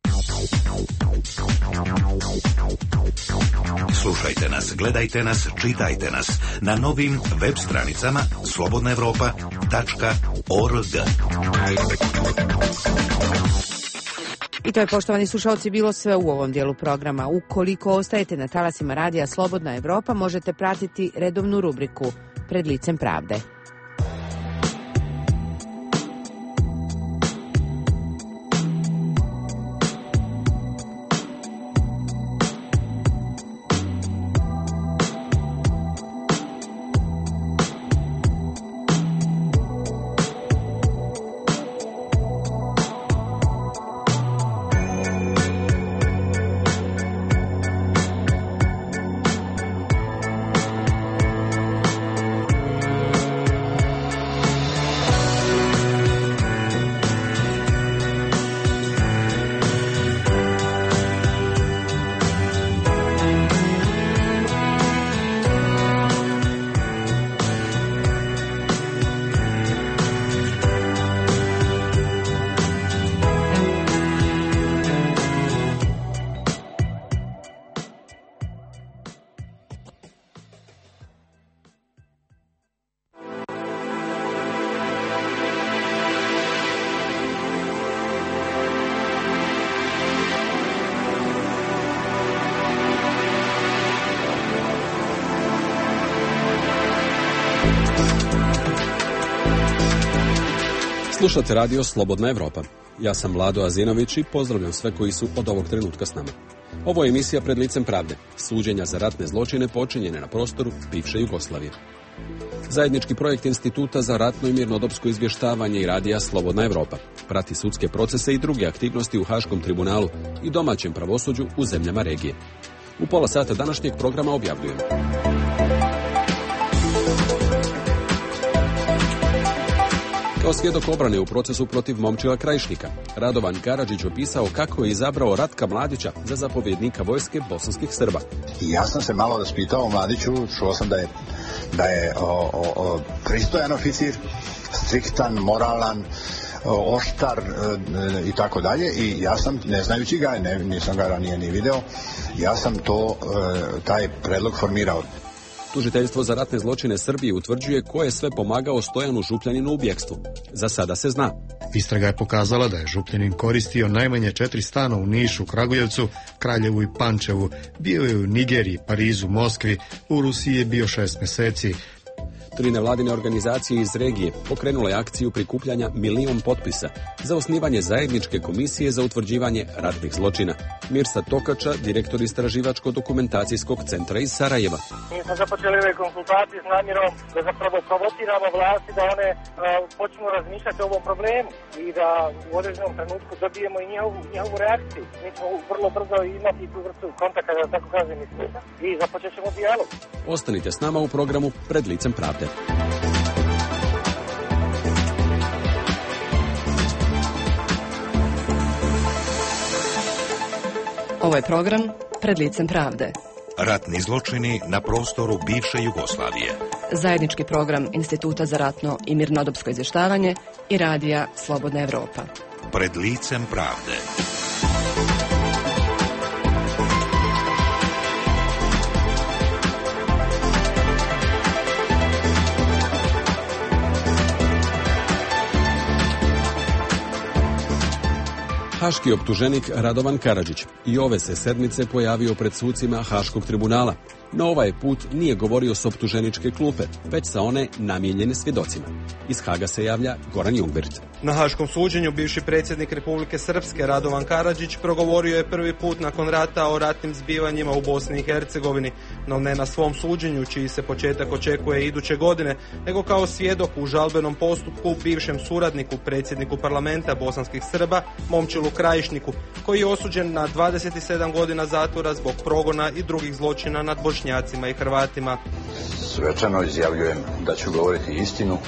S6: Slušajte nas, gledajte nas, čitajte nas na novim web stranicama slobodnaevropa.org.
S1: I to je, poštovani slušalci, bilo sve u ovom dijelu programa. Ukoliko ostajete na talasima radija Slobodna Evropa, možete pratiti redovnu rubriku Pred licem pravde.
S7: Slušate radio Slobodna Evropa. Ja sam Vlado Azinović i pozdravljam sve koji su od ovog trenutka s nama. Ovo je emisija Pred licem pravde, suđenja za ratne zločine počinjene na prostoru bivše Jugoslavije. Zajednički projekt Instituta za ratno i mirnodopsko izvještavanje i radija Slobodna Evropa prati sudske procese i druge aktivnosti u Haškom tribunalu i domaćem pravosuđu u zemljama regije. U pola sata današnjeg programa objavljujemo. Kao svjedok obrane u procesu protiv Momčila Krajišnika, Radovan Karadžić opisao kako je izabrao Ratka Mladića za zapovjednika vojske bosanskih Srba.
S8: Ja sam se malo raspitao o Mladiću, čuo sam da je pristojan oficir, striktan, moralan, oštar i tako dalje, i ja sam, ne znajući ga, nisam ga ranije ni video, ja sam taj predlog formirao.
S7: Tužiteljstvo za ratne zločine Srbije utvrđuje ko je sve pomagao Stojanu Župljaninu u bjekstvu. Za sada se zna.
S9: Istraga je pokazala da je Župljanin koristio najmanje 4 stana u Nišu, Kragujevcu, Kraljevu i Pančevu. Bio je u Nigeriji, Parizu, Moskvi, u Rusiji je bio 6 mjeseci.
S7: 3 nevladine organizacije iz regije pokrenule akciju prikupljanja 1 milion potpisa za osnivanje zajedničke komisije za utvrđivanje ratnih zločina. Mirsa Tokača, direktor Istraživačko-dokumentacijskog centra iz Sarajeva.
S10: Mi smo započeli ove konsultacije s namjerom da zapravo provociramo vlasti da one počnu razmišljati o ovom problemu i da u određenom trenutku dobijemo i njihovu reakciju. Mi ćemo vrlo brzo imati tu vrstu kontakta, da tako kažem, i započet ćemo dijalog.
S7: Ostanite s nama u programu Pred licem pravde.
S11: Ovo je program Pred licem pravde.
S6: Ratni zločini na prostoru bivše Jugoslavije.
S11: Zajednički program Instituta za ratno i mirnodopsko izvještavanje i radija Slobodna Evropa.
S6: Pred licem pravde.
S7: Haški optuženik Radovan Karadžić i ove se sedmice pojavio pred sucima Haškog tribunala. No ovaj put nije govorio s optuženičke klupe, već sa one namijenjene svjedocima. Iz Haga se javlja Goran Jungwirth.
S12: Na haškom suđenju bivši predsjednik Republike Srpske Radovan Karadžić progovorio je prvi put nakon rata o ratnim zbivanjima u Bosni i Hercegovini, no ne na svom suđenju, čiji se početak očekuje iduće godine, nego kao svjedok u žalbenom postupku bivšem suradniku predsjedniku parlamenta bosanskih Srba Momčilu Krajišniku, koji je osuđen na 27 godina zatvora zbog progona i drugih zločina nad Bošnjacima i Hrvatima.
S8: Svečano izjavljujem da ću govoriti istinu,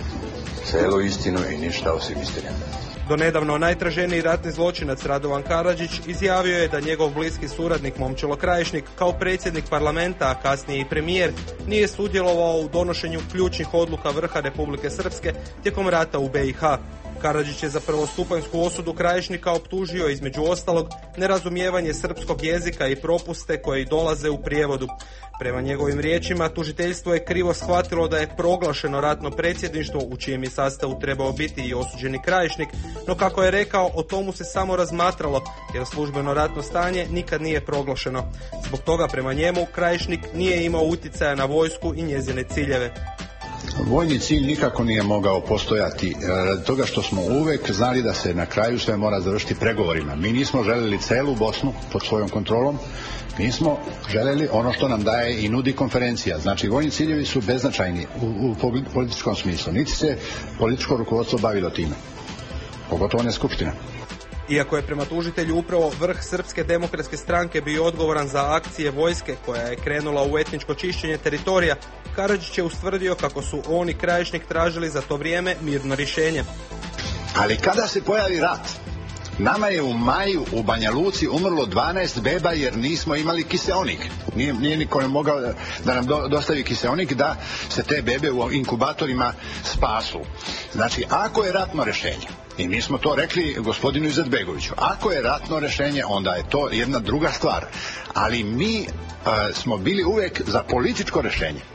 S8: celu istinu i ništa osim istine.
S12: Donedavno najtraženiji ratni zločinac Radovan Karadžić izjavio je da njegov bliski suradnik Momčilo Krajišnik, kao predsjednik parlamenta, a kasnije i premijer, nije sudjelovao u donošenju ključnih odluka vrha Republike Srpske tijekom rata u BiH. Karadžić je za prvostupanjsku osudu Krajišnika optužio između ostalog nerazumijevanje srpskog jezika i propuste koji dolaze u prijevodu. Prema njegovim riječima, tužiteljstvo je krivo shvatilo da je proglašeno ratno predsjedništvo u čijem je sastavu trebao biti i osuđeni Krajišnik, no kako je rekao, o tomu se samo razmatralo jer službeno ratno stanje nikad nije proglašeno. Zbog toga prema njemu Krajišnik nije imao utjecaja na vojsku i njezine ciljeve.
S8: Vojni cilj nikako nije mogao postojati radi toga što smo uvek znali da se na kraju sve mora završiti pregovorima. Mi nismo željeli celu Bosnu pod svojom kontrolom, mi smo željeli ono što nam daje i nudi konferencija. Znači, vojni ciljevi su beznačajni u političkom smislu. Niti se političko rukovodstvo bavilo time. Pogotovo ne skupština.
S12: Iako je prema tužitelju upravo vrh Srpske demokratske stranke bio odgovoran za akcije vojske koja je krenula u etničko čišćenje teritorija, Karadžić je ustvrdio kako su on i Krajišnik tražili za to vrijeme mirno rješenje.
S8: Ali kada se pojavi rat, nama je u maju u Banja Luci umrlo 12 beba jer nismo imali kiseonik. Nije niko mogao da nam dostavi kiseonik da se te bebe u inkubatorima spasu. Znači, ako je ratno rješenje, i mi smo to rekli gospodinu Izetbegoviću, ako je ratno rješenje, onda je to jedna druga stvar. Ali mi smo bili uvijek za političko rješenje.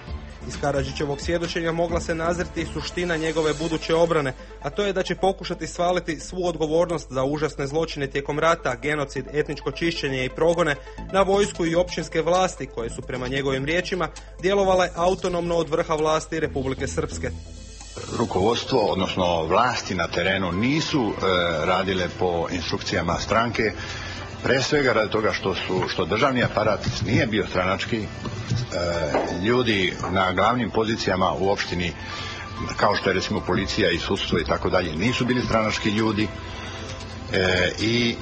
S12: Iz Karadžićevog svjedočenja mogla se nazreti suština njegove buduće obrane, a to je da će pokušati svaliti svu odgovornost za užasne zločine tijekom rata, genocid, etničko čišćenje i progone na vojsku i općinske vlasti koje su prema njegovim riječima djelovale autonomno od vrha vlasti Republike Srpske.
S8: Rukovodstvo, odnosno vlasti na terenu nisu radile po instrukcijama stranke, pre svega radi toga što državni aparat nije bio stranački, ljudi na glavnim pozicijama u opštini, kao što je recimo policija i sudstvo i tako dalje, nisu bili stranački ljudi i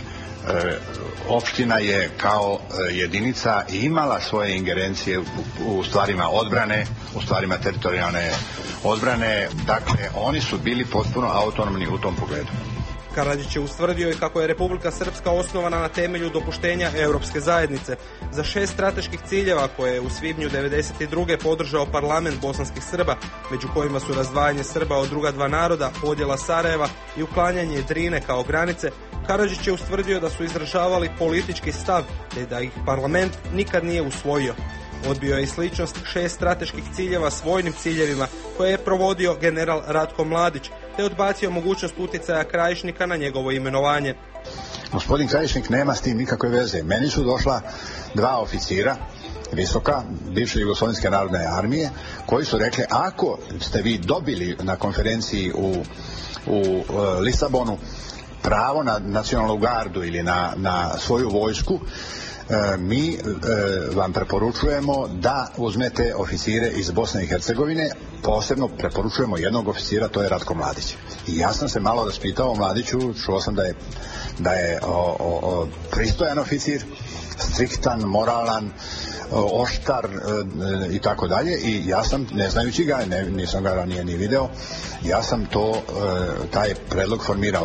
S8: opština je kao jedinica imala svoje ingerencije u stvarima odbrane, u stvarima teritorijalne odbrane, dakle oni su bili potpuno autonomni u tom pogledu.
S12: Karadžić je ustvrdio i kako je Republika Srpska osnovana na temelju dopuštenja Europske zajednice. Za 6 strateških ciljeva koje je u svibnju 1992. podržao parlament bosanskih Srba, među kojima su razdvajanje Srba od druga dva naroda, podjela Sarajeva i uklanjanje Drine kao granice, Karadžić je ustvrdio da su izražavali politički stav te da ih parlament nikad nije usvojio. Odbio je i sličnost 6 strateških ciljeva s vojnim ciljevima koje je provodio general Ratko Mladić, te odbacio mogućnost utjecaja Krajišnika na njegovo imenovanje.
S8: Gospodin Krajišnik nema s tim nikakve veze. Meni su došla 2 oficira visoka, bivše Jugoslovenske narodne armije, koji su rekli ako ste vi dobili na konferenciji u Lisabonu pravo na nacionalnu gardu ili na svoju vojsku, mi vam preporučujemo da uzmete oficire iz Bosne i Hercegovine, posebno preporučujemo jednog oficira, to je Ratko Mladić. I ja sam se malo raspitao o Mladiću, čuo sam da je pristojan oficir, striktan, moralan, oštar i tako dalje, i ja sam, ne znajući ga, nisam ga ranije ni video, ja sam taj predlog formirao.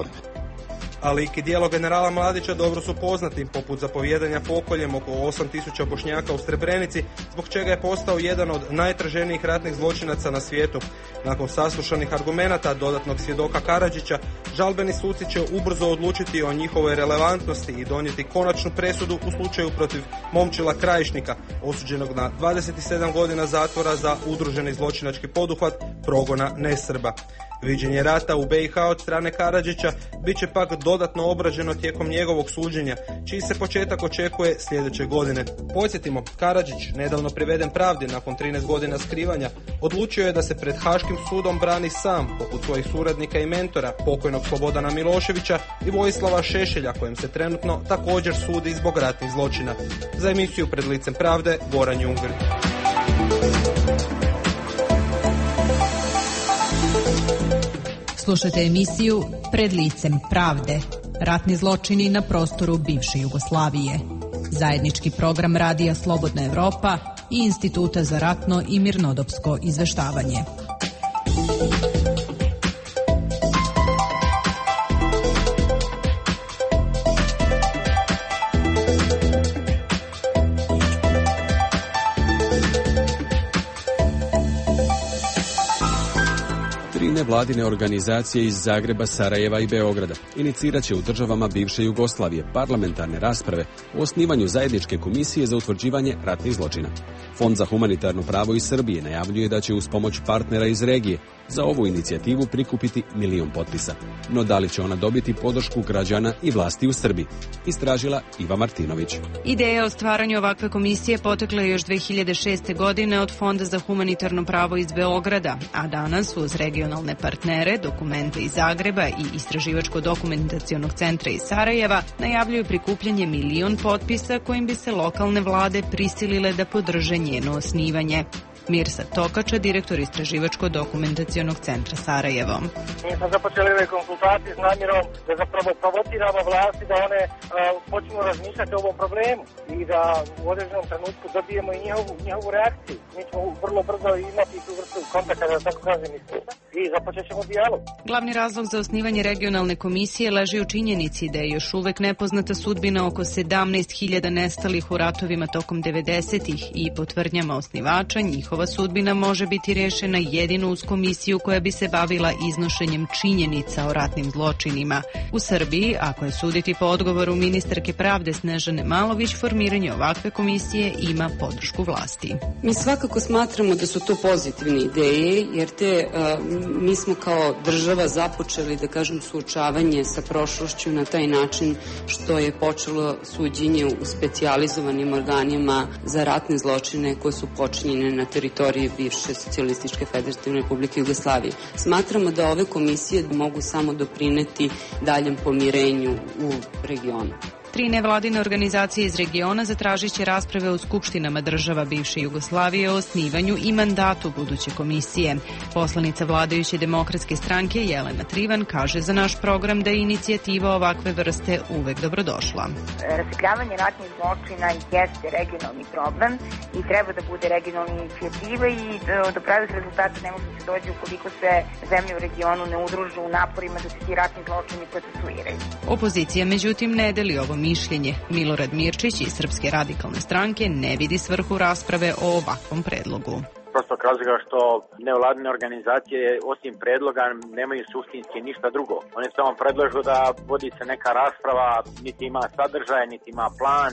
S12: A lik i djelo generala Mladića dobro su poznati, poput zapovjedanja pokoljem oko 8000 Bošnjaka u Srebrenici, zbog čega je postao jedan od najtraženijih ratnih zločinaca na svijetu. Nakon saslušanih argumenata dodatnog svjedoka Karadžića, žalbeni suci će ubrzo odlučiti o njihovoj relevantnosti i donijeti konačnu presudu u slučaju protiv Momčila Krajišnika, osuđenog na 27 godina zatvora za udruženi zločinački poduhvat progona nesrba. Viđenje rata u BiH od strane Karadžića bit će pak dodatno obrađeno tijekom njegovog suđenja, čiji se početak očekuje sljedeće godine. Podsjetimo, Karadžić, nedavno priveden pravdi nakon 13 godina skrivanja, odlučio je da se pred Haškim sudom brani sam, poput svojih suradnika i mentora, pokojnog Slobodana Miloševića i Vojislava Šešelja, kojem se trenutno također sudi zbog ratnih zločina. Za emisiju Pred licem pravde, Goran Junger.
S13: Slušajte emisiju Pred licem pravde. Ratni zločini na prostoru bivše Jugoslavije. Zajednički program Radija Slobodna Evropa i Instituta za ratno i mirnodopsko izveštavanje.
S7: Nevladine organizacije iz Zagreba, Sarajeva i Beograda inicirat će u državama bivše Jugoslavije parlamentarne rasprave o osnivanju zajedničke komisije za utvrđivanje ratnih zločina. Fond za humanitarno pravo iz Srbije najavljuje da će uz pomoć partnera iz regije za ovu inicijativu prikupiti 1 milion potpisa. No da li će ona dobiti podršku građana i vlasti u Srbiji? Istražila Iva Martinović.
S14: Ideja o stvaranju ovakve komisije potekla je još 2006. godine od Fonda za humanitarno pravo iz Beograda, a danas uz regionalne partnere, dokumente iz Zagreba i Istraživačko-dokumentacionog centra iz Sarajeva najavljuju prikupljanje 1 milion potpisa kojim bi se lokalne vlade prisilile da podrže njeno osnivanje. Mirsa Tokača, direktor Istraživačko-dokumentacionog centra Sarajevo.
S10: Mi smo započeli ove konsultacije s namjerom da zapravo provociramo vlasti da one počnu razmišljati o ovom problemu i da u određenom trenutku dobijemo i njihovu reakciju. Mi ćemo vrlo brzo imati tu vrstu kontakta, da tako kažem, i suda. i započet ćemo dijalog.
S14: Glavni razlog za osnivanje regionalne komisije leži u činjenici da je još uvek nepoznata sudbina oko 17.000 nestalih u ratovima tokom 90-ih i po tvrdnjama osnivača njihova sudbina može biti rešena jedino uz komisiju koja bi se bavila iznošenjem činjenica o ratnim zločinima. U Srbiji, ako je suditi po odgovoru ministarke pravde Snežane Malović, formiranje ovakve komisije ima podršku vlasti.
S15: Mi svakako smatramo da su to pozitivne ideje, jer mi smo kao država započeli, da kažem, suočavanje sa prošlošću na taj način što je počelo suđenje u specijalizovanim organima za ratne zločine koje su počinjene na teritoriji bivše Socijalističke Federativne Republike Jugoslavije. Smatramo da ove komisije mogu samo doprineti daljem pomirenju u regionu.
S14: 3 nevladine organizacije iz regiona zatražit će rasprave u skupštinama država bivše Jugoslavije o osnivanju i mandatu buduće komisije. Poslanica vladajuće demokratske stranke Jelena Trivan kaže za naš program da je inicijativa ovakve vrste uvek dobrodošla.
S16: Rasvetljavanje ratnih zločina jeste regionalni problem i treba da bude regionalna inicijativa i do pravih rezultata ne može se doći ukoliko se zemlje u regionu ne udružu u naporima da se ti ratni zločini procesuiraju.
S14: Opozicija međutim ne deli ovo mišljenje. Milorad Mirčić iz Srpske radikalne stranke ne vidi svrhu rasprave o ovakvom predlogu.
S17: Prostog razloga što nevladine organizacije osim predloga nemaju suštinski ništa drugo. Oni samo predlažu da vodi se neka rasprava, niti ima sadržaj, niti ima plan,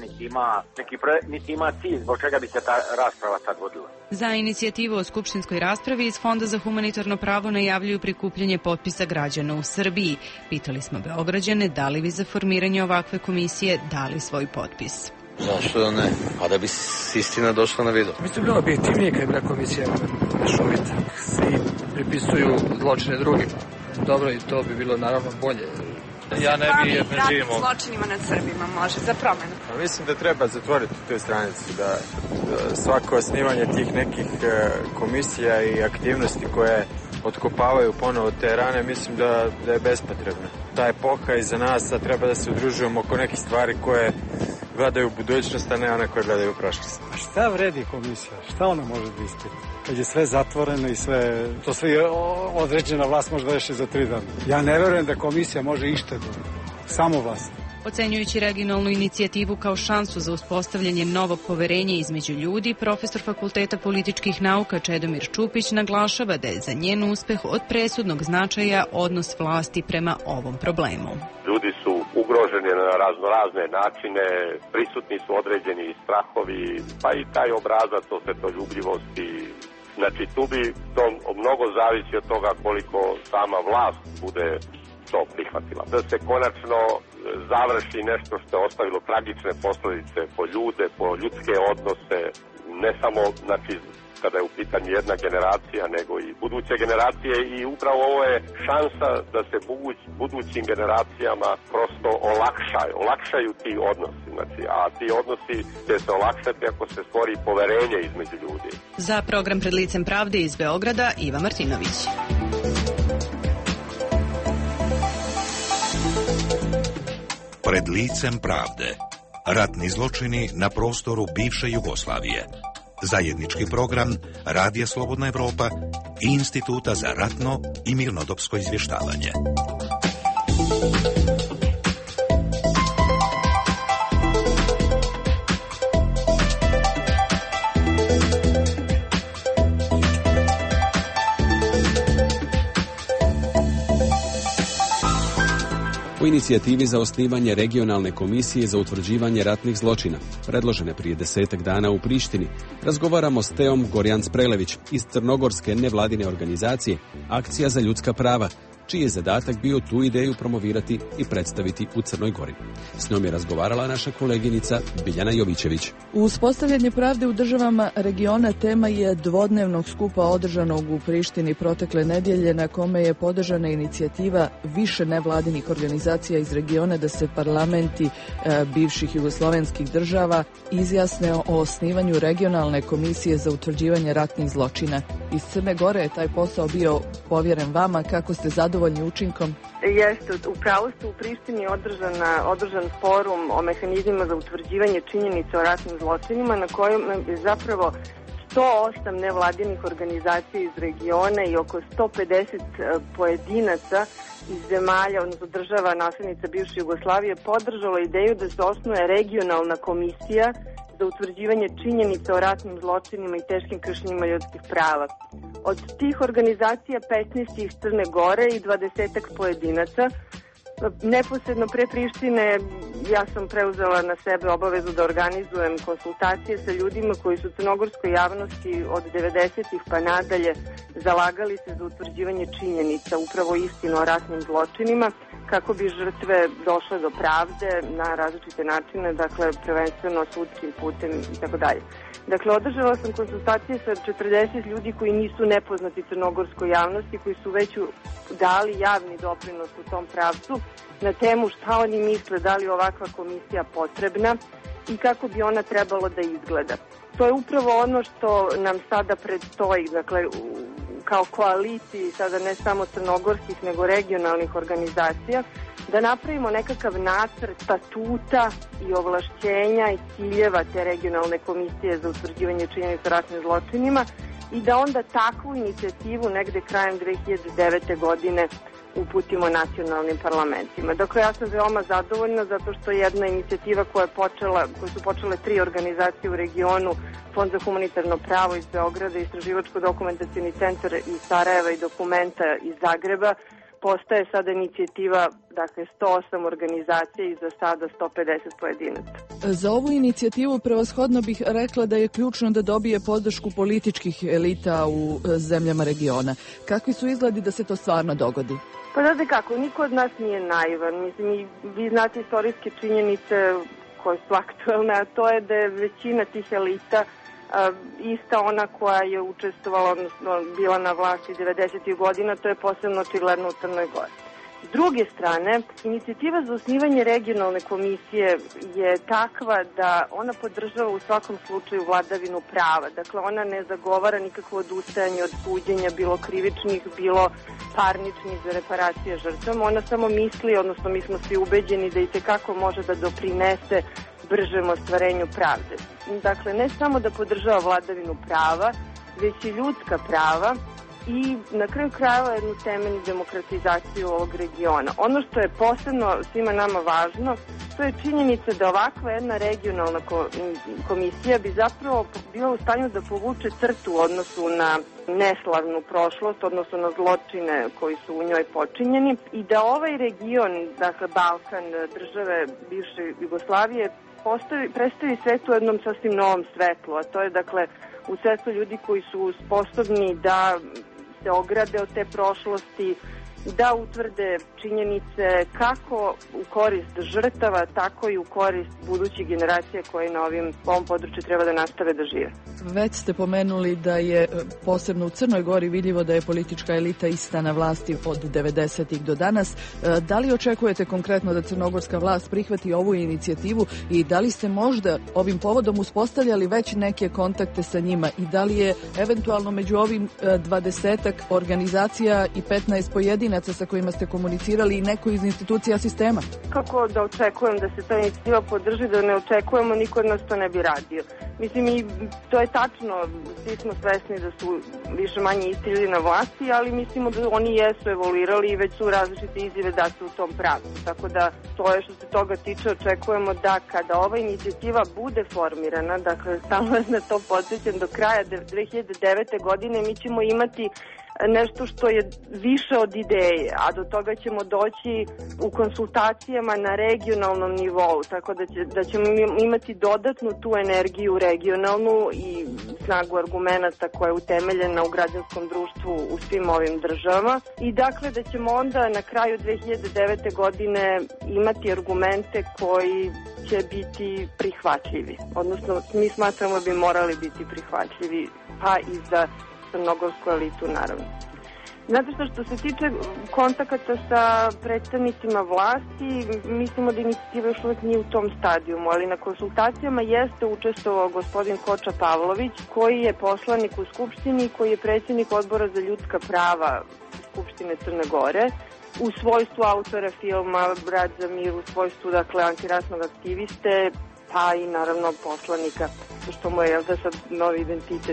S17: niti ima cilj zbog čega bi se ta rasprava sad vodila.
S14: Za inicijativu o skupštinskoj raspravi iz Fonda za humanitarno pravo najavljuju prikupljanje potpisa građana u Srbiji. Pitali smo Beograđane da li bi za formiranje ovakve komisije dali svoj potpis.
S18: Zašto da ne? Pa da bi istina došla na vidu.
S19: Mislim, bilo objektivnije kad je bila komisija mešovita. Svi pripisuju zločine drugima. Dobro, i to bi bilo naravno bolje.
S20: Ja ne bi jer ne živimo. Zločinima nad Srbima može, za promenu.
S21: Mislim da treba zatvoriti tu stranicu, da svako osnivanje tih nekih komisija i aktivnosti koje otkopavaju ponovo te rane, mislim da je bespotrebno. Ta epoha iza nas, a treba da se udružujemo oko nekih stvari koje gledaju u budućnost, a ne one koje gledaju u prošlost.
S22: A šta vredi komisija? Šta ona može da ispita? Kad je sve zatvoreno i sve određena vlast može da reši za 3 dana. Ja ne verujem da komisija može išta da samo vlast.
S14: Ocenjujući regionalnu inicijativu kao šansu za uspostavljanje novog poverenja između ljudi, profesor Fakulteta političkih nauka Čedomir Čupić naglašava da je za njen uspeh od presudnog značaja odnos vlasti prema ovom problemu.
S23: Ljudi su ugroženi na razne načine, prisutni su određeni strahovi, pa i taj obrazac osvetoljubljivosti. Znači tu bi to mnogo zavisi od toga koliko sama vlast bude to prihvatila. Da se konačno završi nešto što je ostavilo tragične posljedice po ljude, po ljudske odnose, ne samo znači kada je u pitanju jedna generacija, nego i buduće generacije i upravo ovo je šansa da se budućim generacijama prosto olakšaju ti odnosi. Znači, a ti odnosi će se olakšati ako se stvori poverenje između ljudi.
S14: Za program Pred licem pravde iz Beograda, Iva Martinović.
S6: Pred licem pravde. Ratni zločini na prostoru bivše Jugoslavije. Zajednički program Radija Slobodna Evropa i Instituta za ratno i mirnodopsko izvještavanje.
S7: U inicijativi za osnivanje regionalne komisije za utvrđivanje ratnih zločina, predložene prije 10 dana u Prištini, razgovaramo s Teom Gorjanc-Prelević iz crnogorske nevladine organizacije Akcija za ljudska prava, čiji je zadatak bio tu ideju promovirati i predstaviti u Crnoj Gori. S njom je razgovarala naša koleginica Biljana Jovićević.
S5: Uspostavljanje pravde u državama regiona tema je dvodnevnog skupa održanog u Prištini protekle nedjelje, na kome je podržana inicijativa više nevladinih organizacija iz regiona da se parlamenti bivših jugoslovenskih država izjasne o osnivanju regionalne komisije za utvrđivanje ratnih zločina. Iz Crne Gore je taj posao bio povjeren vama. Kako ste zadovoljni učinkom?
S24: Jeste, upravo ste, u Prištini održan forum o mehanizmima za utvrđivanje činjenica o ratnim zločinima, na kojem je zapravo 108 nevladinih organizacija iz regiona i oko 150 pojedinaca iz zemalja, odnosno država naslednica bivše Jugoslavije, podržalo ideju da se osnuje regionalna komisija za utvrđivanje činjenica o ratnim zločinima i teškim kršenjima ljudskih prava. Od tih organizacija 15 iz Crne Gore i 20-ak pojedinaca. Neposredno pre Prištine ja sam preuzela na sebe obavezu da organizujem konsultacije sa ljudima koji su u crnogorskoj javnosti od 90-ih pa nadalje zalagali se za utvrđivanje činjenica, upravo istinu o ratnim zločinima, kako bi žrtve došle do pravde na različite načine, dakle prvenstveno sudskim putem i tako dalje. Dakle, održala sam konsultacije sa 40 ljudi koji nisu nepoznati crnogorskoj javnosti, koji su već dali javni doprinos u tom pravcu na temu šta oni misle, da li ovakva komisija potrebna i kako bi ona trebalo da izgleda. To je upravo ono što nam sada predstoji, dakle, kao koaliciji, sada ne samo crnogorskih, nego regionalnih organizacija, da napravimo nekakav nacrt statuta i ovlašćenja i ciljeva te regionalne komisije za utvrđivanje činjenica o ratnim zločinima i da onda takvu inicijativu negde krajem 2009. godine uputimo nacionalnim parlamentima. Dakle, ja sam veoma zadovoljna zato što jedna inicijativa koju su počele 3 organizacije u regionu, Fond za humanitarno pravo iz Beograda, Istraživačko-dokumentacioni centar iz Sarajeva i Dokumenta iz Zagreba, postaje sada inicijativa, dakle, 108 organizacija i za sada 150 pojedinaca.
S5: Za ovu inicijativu prevashodno bih rekla da je ključno da dobije podršku političkih elita u zemljama regiona. Kakvi su izgledi da se to stvarno dogodi?
S24: Pa znate kako, niko od nas nije naivan. Mislim, vi znate istorijske činjenice koje su aktualne, a to je da je većina tih elita ista ona koja je učestvovala, odnosno bila na vlasti 90. godina, to je posebno očigledno u Crnoj Gori. S druge strane, inicijativa za osnivanje regionalne komisije je takva da ona podržava u svakom slučaju vladavinu prava. Dakle, ona ne zagovara nikakvo odustajanje od suđenja, bilo krivičnih, bilo parničnih za reparacije žrtvama. Ona samo misli, odnosno mi smo svi ubeđeni da i tekako može da doprinese bržem ostvarenju pravde. Dakle, ne samo da podržava vladavinu prava, već i ljudska prava i na kraju krajeva jednu temeljnu demokratizaciju ovog regiona. Ono što je posebno svima nama važno, to je činjenica da ovakva jedna regionalna komisija bi zapravo bila u stanju da povuče crtu u odnosu na neslavnu prošlost, odnosno na zločine koji su u njoj počinjeni i da ovaj region, dakle Balkan, države bivše Jugoslavije, predstavi svet u jednom sasvim novom svetlu, a to je dakle u svetlu ljudi koji su sposobni da se ograde od te prošlosti, da utvrde činjenice kako u korist žrtava, tako i u korist budućih generacija koje na ovom području treba da nastave da žive.
S5: Već ste pomenuli da je posebno u Crnoj Gori vidljivo da je politička elita ista na vlasti od 90-ih do danas. Da li očekujete konkretno da crnogorska vlast prihvati ovu inicijativu i da li ste možda ovim povodom uspostavljali već neke kontakte sa njima i da li je eventualno među ovim 20-ak organizacija i 15 pojedinaca sa kojima ste komunicirali i neko iz institucija sistema?
S24: Kako da očekujem da se ta inicijativa podrži, da ne očekujemo, niko od nas to ne bi radio. Mislim, i to je tačno, svi smo svesni da su više manje isti ljudi na vlasti, ali mislimo da oni jesu evoluirali i već su različite izjave da su u tom pravcu. Tako da to je što se toga tiče, očekujemo da kada ova inicijativa bude formirana, dakle, stalno na to podsjećam, do kraja 2009. godine mi ćemo imati nešto što je više od ideje, a do toga ćemo doći u konsultacijama na regionalnom nivou, tako da ćemo imati dodatnu tu energiju regionalnu i snagu argumenata koja je utemeljena u građanskom društvu u svim ovim državama i dakle da ćemo onda na kraju 2009. godine imati argumente koji će biti prihvatljivi, odnosno mi smatramo da bi morali biti prihvatljivi, pa i za crnogorsku elitu, naravno. Znate što se tiče kontakata sa predstavnicima vlasti, mislimo da inicijativa još uvijek nije u tom stadijumu, ali na konsultacijama jeste učestvovao gospodin Koča Pavlović, koji je poslanik u Skupštini, koji je predsjednik odbora za ljudska prava Skupštine Crne Gore, u svojstvu autora filma Brat za mir, u svojstvu, dakle, antiratnog aktiviste, pa i naravno poslanika, što mu je da sad novi identitet.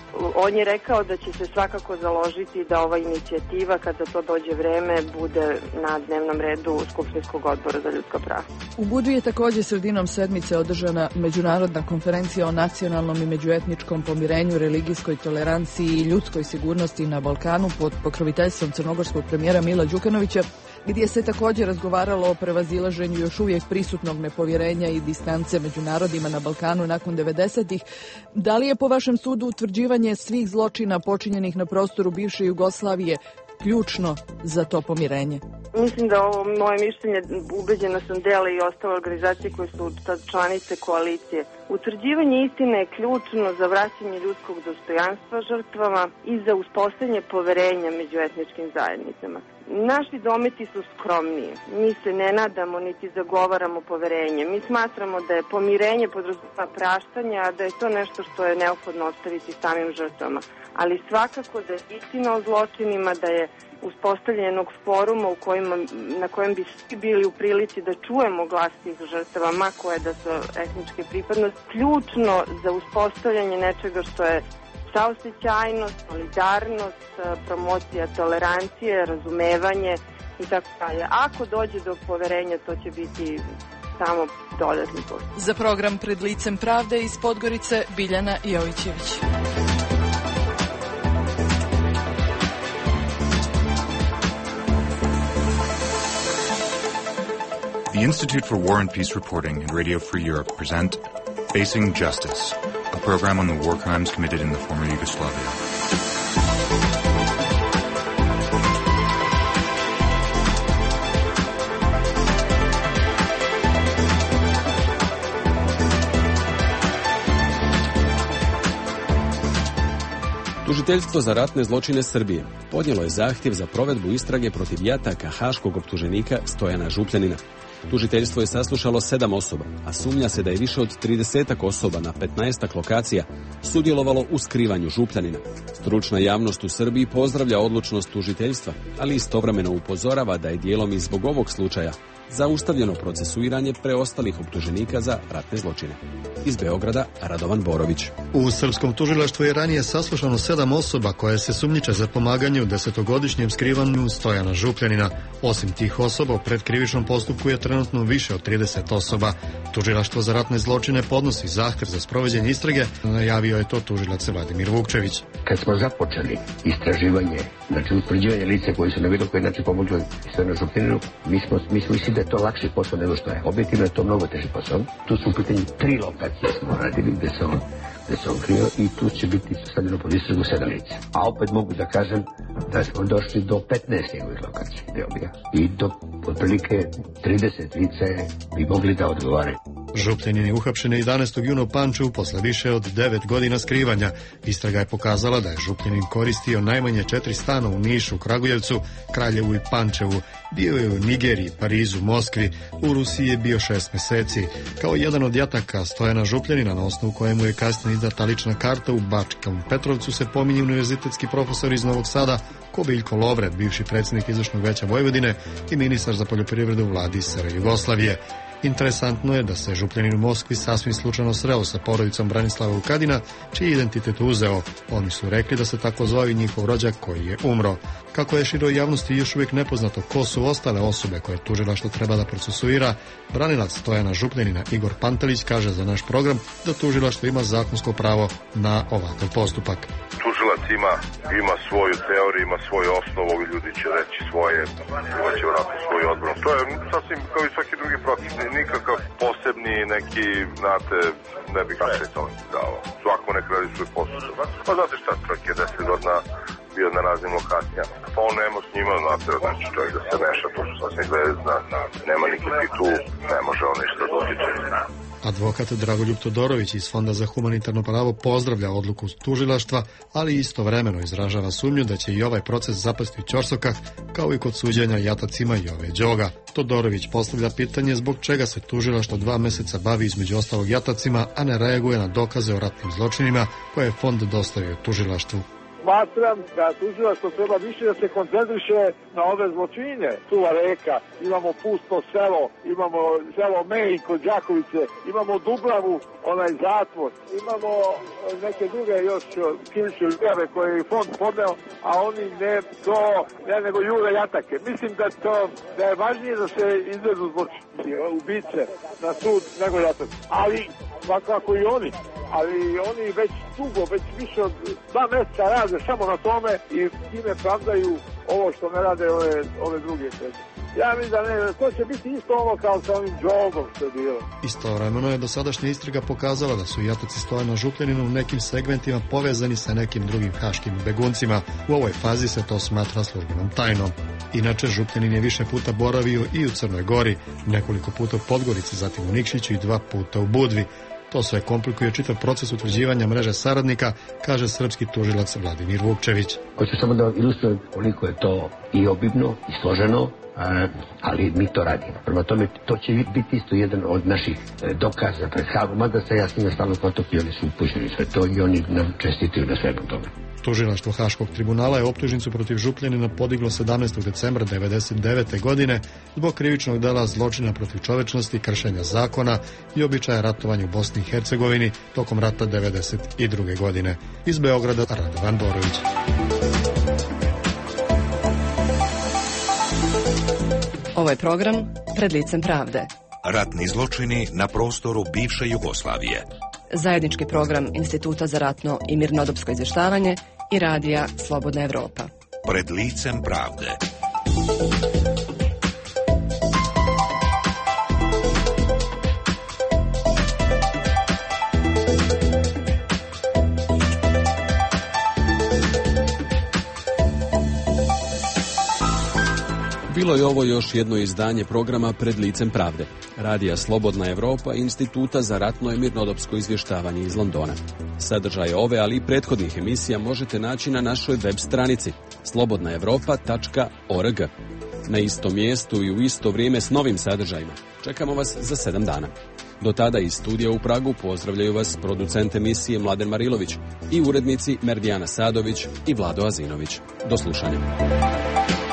S24: On je rekao da će se svakako založiti da ova inicijativa, kada to dođe vreme, bude na dnevnom redu Skupštinskog odbora za ljudska prava.
S5: U Budvi je također sredinom sedmice održana međunarodna konferencija o nacionalnom i međuetničkom pomirenju, religijskoj toleranciji i ljudskoj sigurnosti na Balkanu pod pokroviteljstvom crnogorskog premijera Mila Đukanovića, gdje se također razgovaralo o prevazilaženju još uvijek prisutnog nepovjerenja i distance među narodima na Balkanu nakon 90-ih. Da li je po vašem sudu utvrđivanje svih zločina počinjenih na prostoru bivše Jugoslavije ključno za to pomirenje?
S24: Mislim da ovo moje mišljenje, ubeđena sam, dele i ostale organizacije koje su sad članice koalicije. Utvrđivanje istine je ključno za vraćanje ljudskog dostojanstva žrtvama i za uspostavljanje poverenja među etničkim zajednicama. Naši dometi su skromniji. Mi se ne nadamo niti zagovaramo poverenje. Mi smatramo da je pomirenje podrazumeva praštanje, a da je to nešto što je neophodno ostaviti samim žrtvama. Ali svakako da je istina o zločinima, da je uspostavljanje jednog foruma na kojem bi svi bili u prilici da čujemo glas tih žrtava, ma koje da su etničke pripadnosti, ključno za uspostavljanje nečega što je saosećajnost, solidarnost, promocija tolerancije, razumevanje i tako dalje. Ako dođe do poverenja, to će biti samo dodatni postupak.
S5: Za program Pred licem pravde iz Podgorice, Biljana Jovićević.
S1: The Institute for War and Peace Reporting and Radio Free Europe present Facing Justice, a program on the war crimes committed in the former Yugoslavia.
S7: Tužiteljstvo za ratne zločine Srbije podnijelo je zahtjev za provedbu istrage protiv jataka haškog optuženika Stojana Župljanina. Tužiteljstvo je saslušalo 7 osoba, a sumnja se da je više od 30 osoba na 15 lokacija sudjelovalo u skrivanju Župljanina. Stručna javnost u Srbiji pozdravlja odlučnost tužiteljstva, ali istovremeno upozorava da je dijelom i zbog ovog slučaja zaustavljeno procesuiranje preostalih optuženika za ratne zločine. Iz Beograda, Radovan Borović.
S9: U srpskom tužilaštvu je ranije saslušano 7 osoba koje se sumnjiče za pomaganje u 10-godišnjem skrivanju Stojana Župljanina. Osim tih osoba, u predkrivičnom postupku je trenutno više od 30 osoba. Tužilaštvo za ratne zločine podnosi zahtjev za sprovođenje istrage, najavio je to tužilac Vladimir Vukčević.
S2: Kad smo započeli istraživanje, znači utvrđivanje lice koji su na bilo koji način pomogli Stojanu Župljaninu, mi smo mislili da je to lakši posao nego što je. Objektivno je to mnogo teži posao. Tu su u pitanju 3 lokacije smo radili gde se on krio i tu će biti stavljeno pod istragu 7 lica. A opet mogu da kažem da smo došli do 15 njegovih lokacija i do otprilike 30 lica bi mogli da odgovore.
S9: Župljanin je uhapšen 11. juna u Pančevu posle više od 9 godina skrivanja. Istraga je pokazala da je Župljanin koristio najmanje 4 stana u Nišu, Kragujevcu, Kraljevu i Pančevu. Bio je u Nigeriji, Parizu, Moskvi, u Rusiji je bio 6 meseci. Kao jedan od jataka Stojana Župljanina, na osnovu kojemu je kasnije izdata lična karta, u Bačkom Petrovcu se pominje univerzitetski profesor iz Novog Sada Kobiljko Lovre, bivši predsjednik izvršnog veća Vojvodine i ministar za poljoprivredu u vladi SR Jugoslavije. Interesantno je da se Župljanin u Moskvi sasvim slučajno sreo sa porodicom Branislava Vukadina, čiji identitet uzeo. Oni su rekli da se tako zove njihov rođak koji je umro. Kako je široj javnosti još uvijek nepoznato ko su ostale osobe koje tužilaštvo treba da procesuira, branilac Stojana Župljanina Igor Pantelić kaže za naš program da tužilaštvo ima zakonsko pravo na ovakav postupak.
S3: Tužilac ima svoju teoriju, ima svoju osnovu, ovi ljudi će reći svoje, imaće vratno svoju odbranu. To je sasvim kao i svaki drugi proces, nikakav posebni neki, znate, ne bih više to dao. Svako nek radi svoj posao. Pa znate šta, čovjek je 10 godina bio na raznim lokacijama. Pa on nema s njima, znate, znači čovjek da se meša, to su sasvim zvezda, nema nikakvi tu, ne može on ništa dotiče.
S9: Advokat Dragoljub Todorović iz Fonda za humanitarno pravo pozdravlja odluku tužilaštva, ali istovremeno izražava sumnju da će i ovaj proces zapasti u ćorsokak, kao i kod suđenja jatacima Jove Đoga. Todorović postavlja pitanje zbog čega se tužilaštvo 2 meseca bavi između ostalog jatacima, a ne reaguje na dokaze o ratnim zločinima koje je fond dostavio tužilaštvu.
S4: smatram da tužilaštvo treba više da se koncentriše na ove zločine. Suva reka, imamo Pusto selo, imamo selo Mej kod Đakovice, imamo Dubravu, onaj zatvor, imamo neke druge još krivične prijave koje je fond podneo, a oni ne nego jure jatake. Mislim da je važnije da se izvedu zločinci, ubice na sud nego jatake. Ali svakako i oni. Ali oni već dugo, već više od 2 mjeseca rade samo na tome i time pravdaju ovo što ne rade ove druge sredine. Ja mislim da ne, to će biti isto ono kao sa ovim Džogom što je bilo.
S9: Istovremeno je dosadašnja istraga pokazala da su jataci Stojana Župljanina u nekim segmentima povezani sa nekim drugim haškim beguncima. U ovoj fazi se to smatra službenom tajnom. Inače, Župljanin je više puta boravio i u Crnoj Gori, nekoliko puta u Podgorici, zatim u Nikšiću i 2 puta u Budvi. To sve komplikuje čitav proces utvrđivanja mreže saradnika, kaže srpski tužilac Vladimir Vukčević.
S2: Hoću samo da ilustrujem koliko je to i obimno i složeno, ali mi to radimo. Prema tome, to će biti isto jedan od naših dokaza pred Hagom, mada se ja s njima stalno kontakti, oni su upućeni sve to i oni nam čestituju na svemu tome.
S9: Tužilaštvo Haškog tribunala je optužnicu protiv Župljanina podiglo 17. decembra 1999. godine zbog krivičnog dela zločina protiv čovečnosti, kršenja zakona i običaja ratovanja u Bosni i Hercegovini tokom rata 1992. godine. Iz Beograda, Radovan Borović.
S8: Ovo je program Pred licem pravde.
S6: Ratni zločini na prostoru bivše Jugoslavije.
S8: Zajednički program Instituta za ratno i mirnodopsko izvještavanje i radija Slobodna Evropa.
S6: Pred licem pravde.
S7: Bilo je ovo još jedno izdanje programa Pred licem pravde. Radija Slobodna Evropa i Instituta za ratno i mirnodopsko izvještavanje iz Londona. Sadržaje ove, ali i prethodnih emisija možete naći na našoj web stranici slobodnaevropa.org. Na istom mjestu i u isto vrijeme s novim sadržajima. Čekamo vas za 7 dana. Do tada iz studija u Pragu pozdravljaju vas producent emisije Mladen Marilović i urednici Merdijana Sadović i Vlado Azinović. Do slušanja.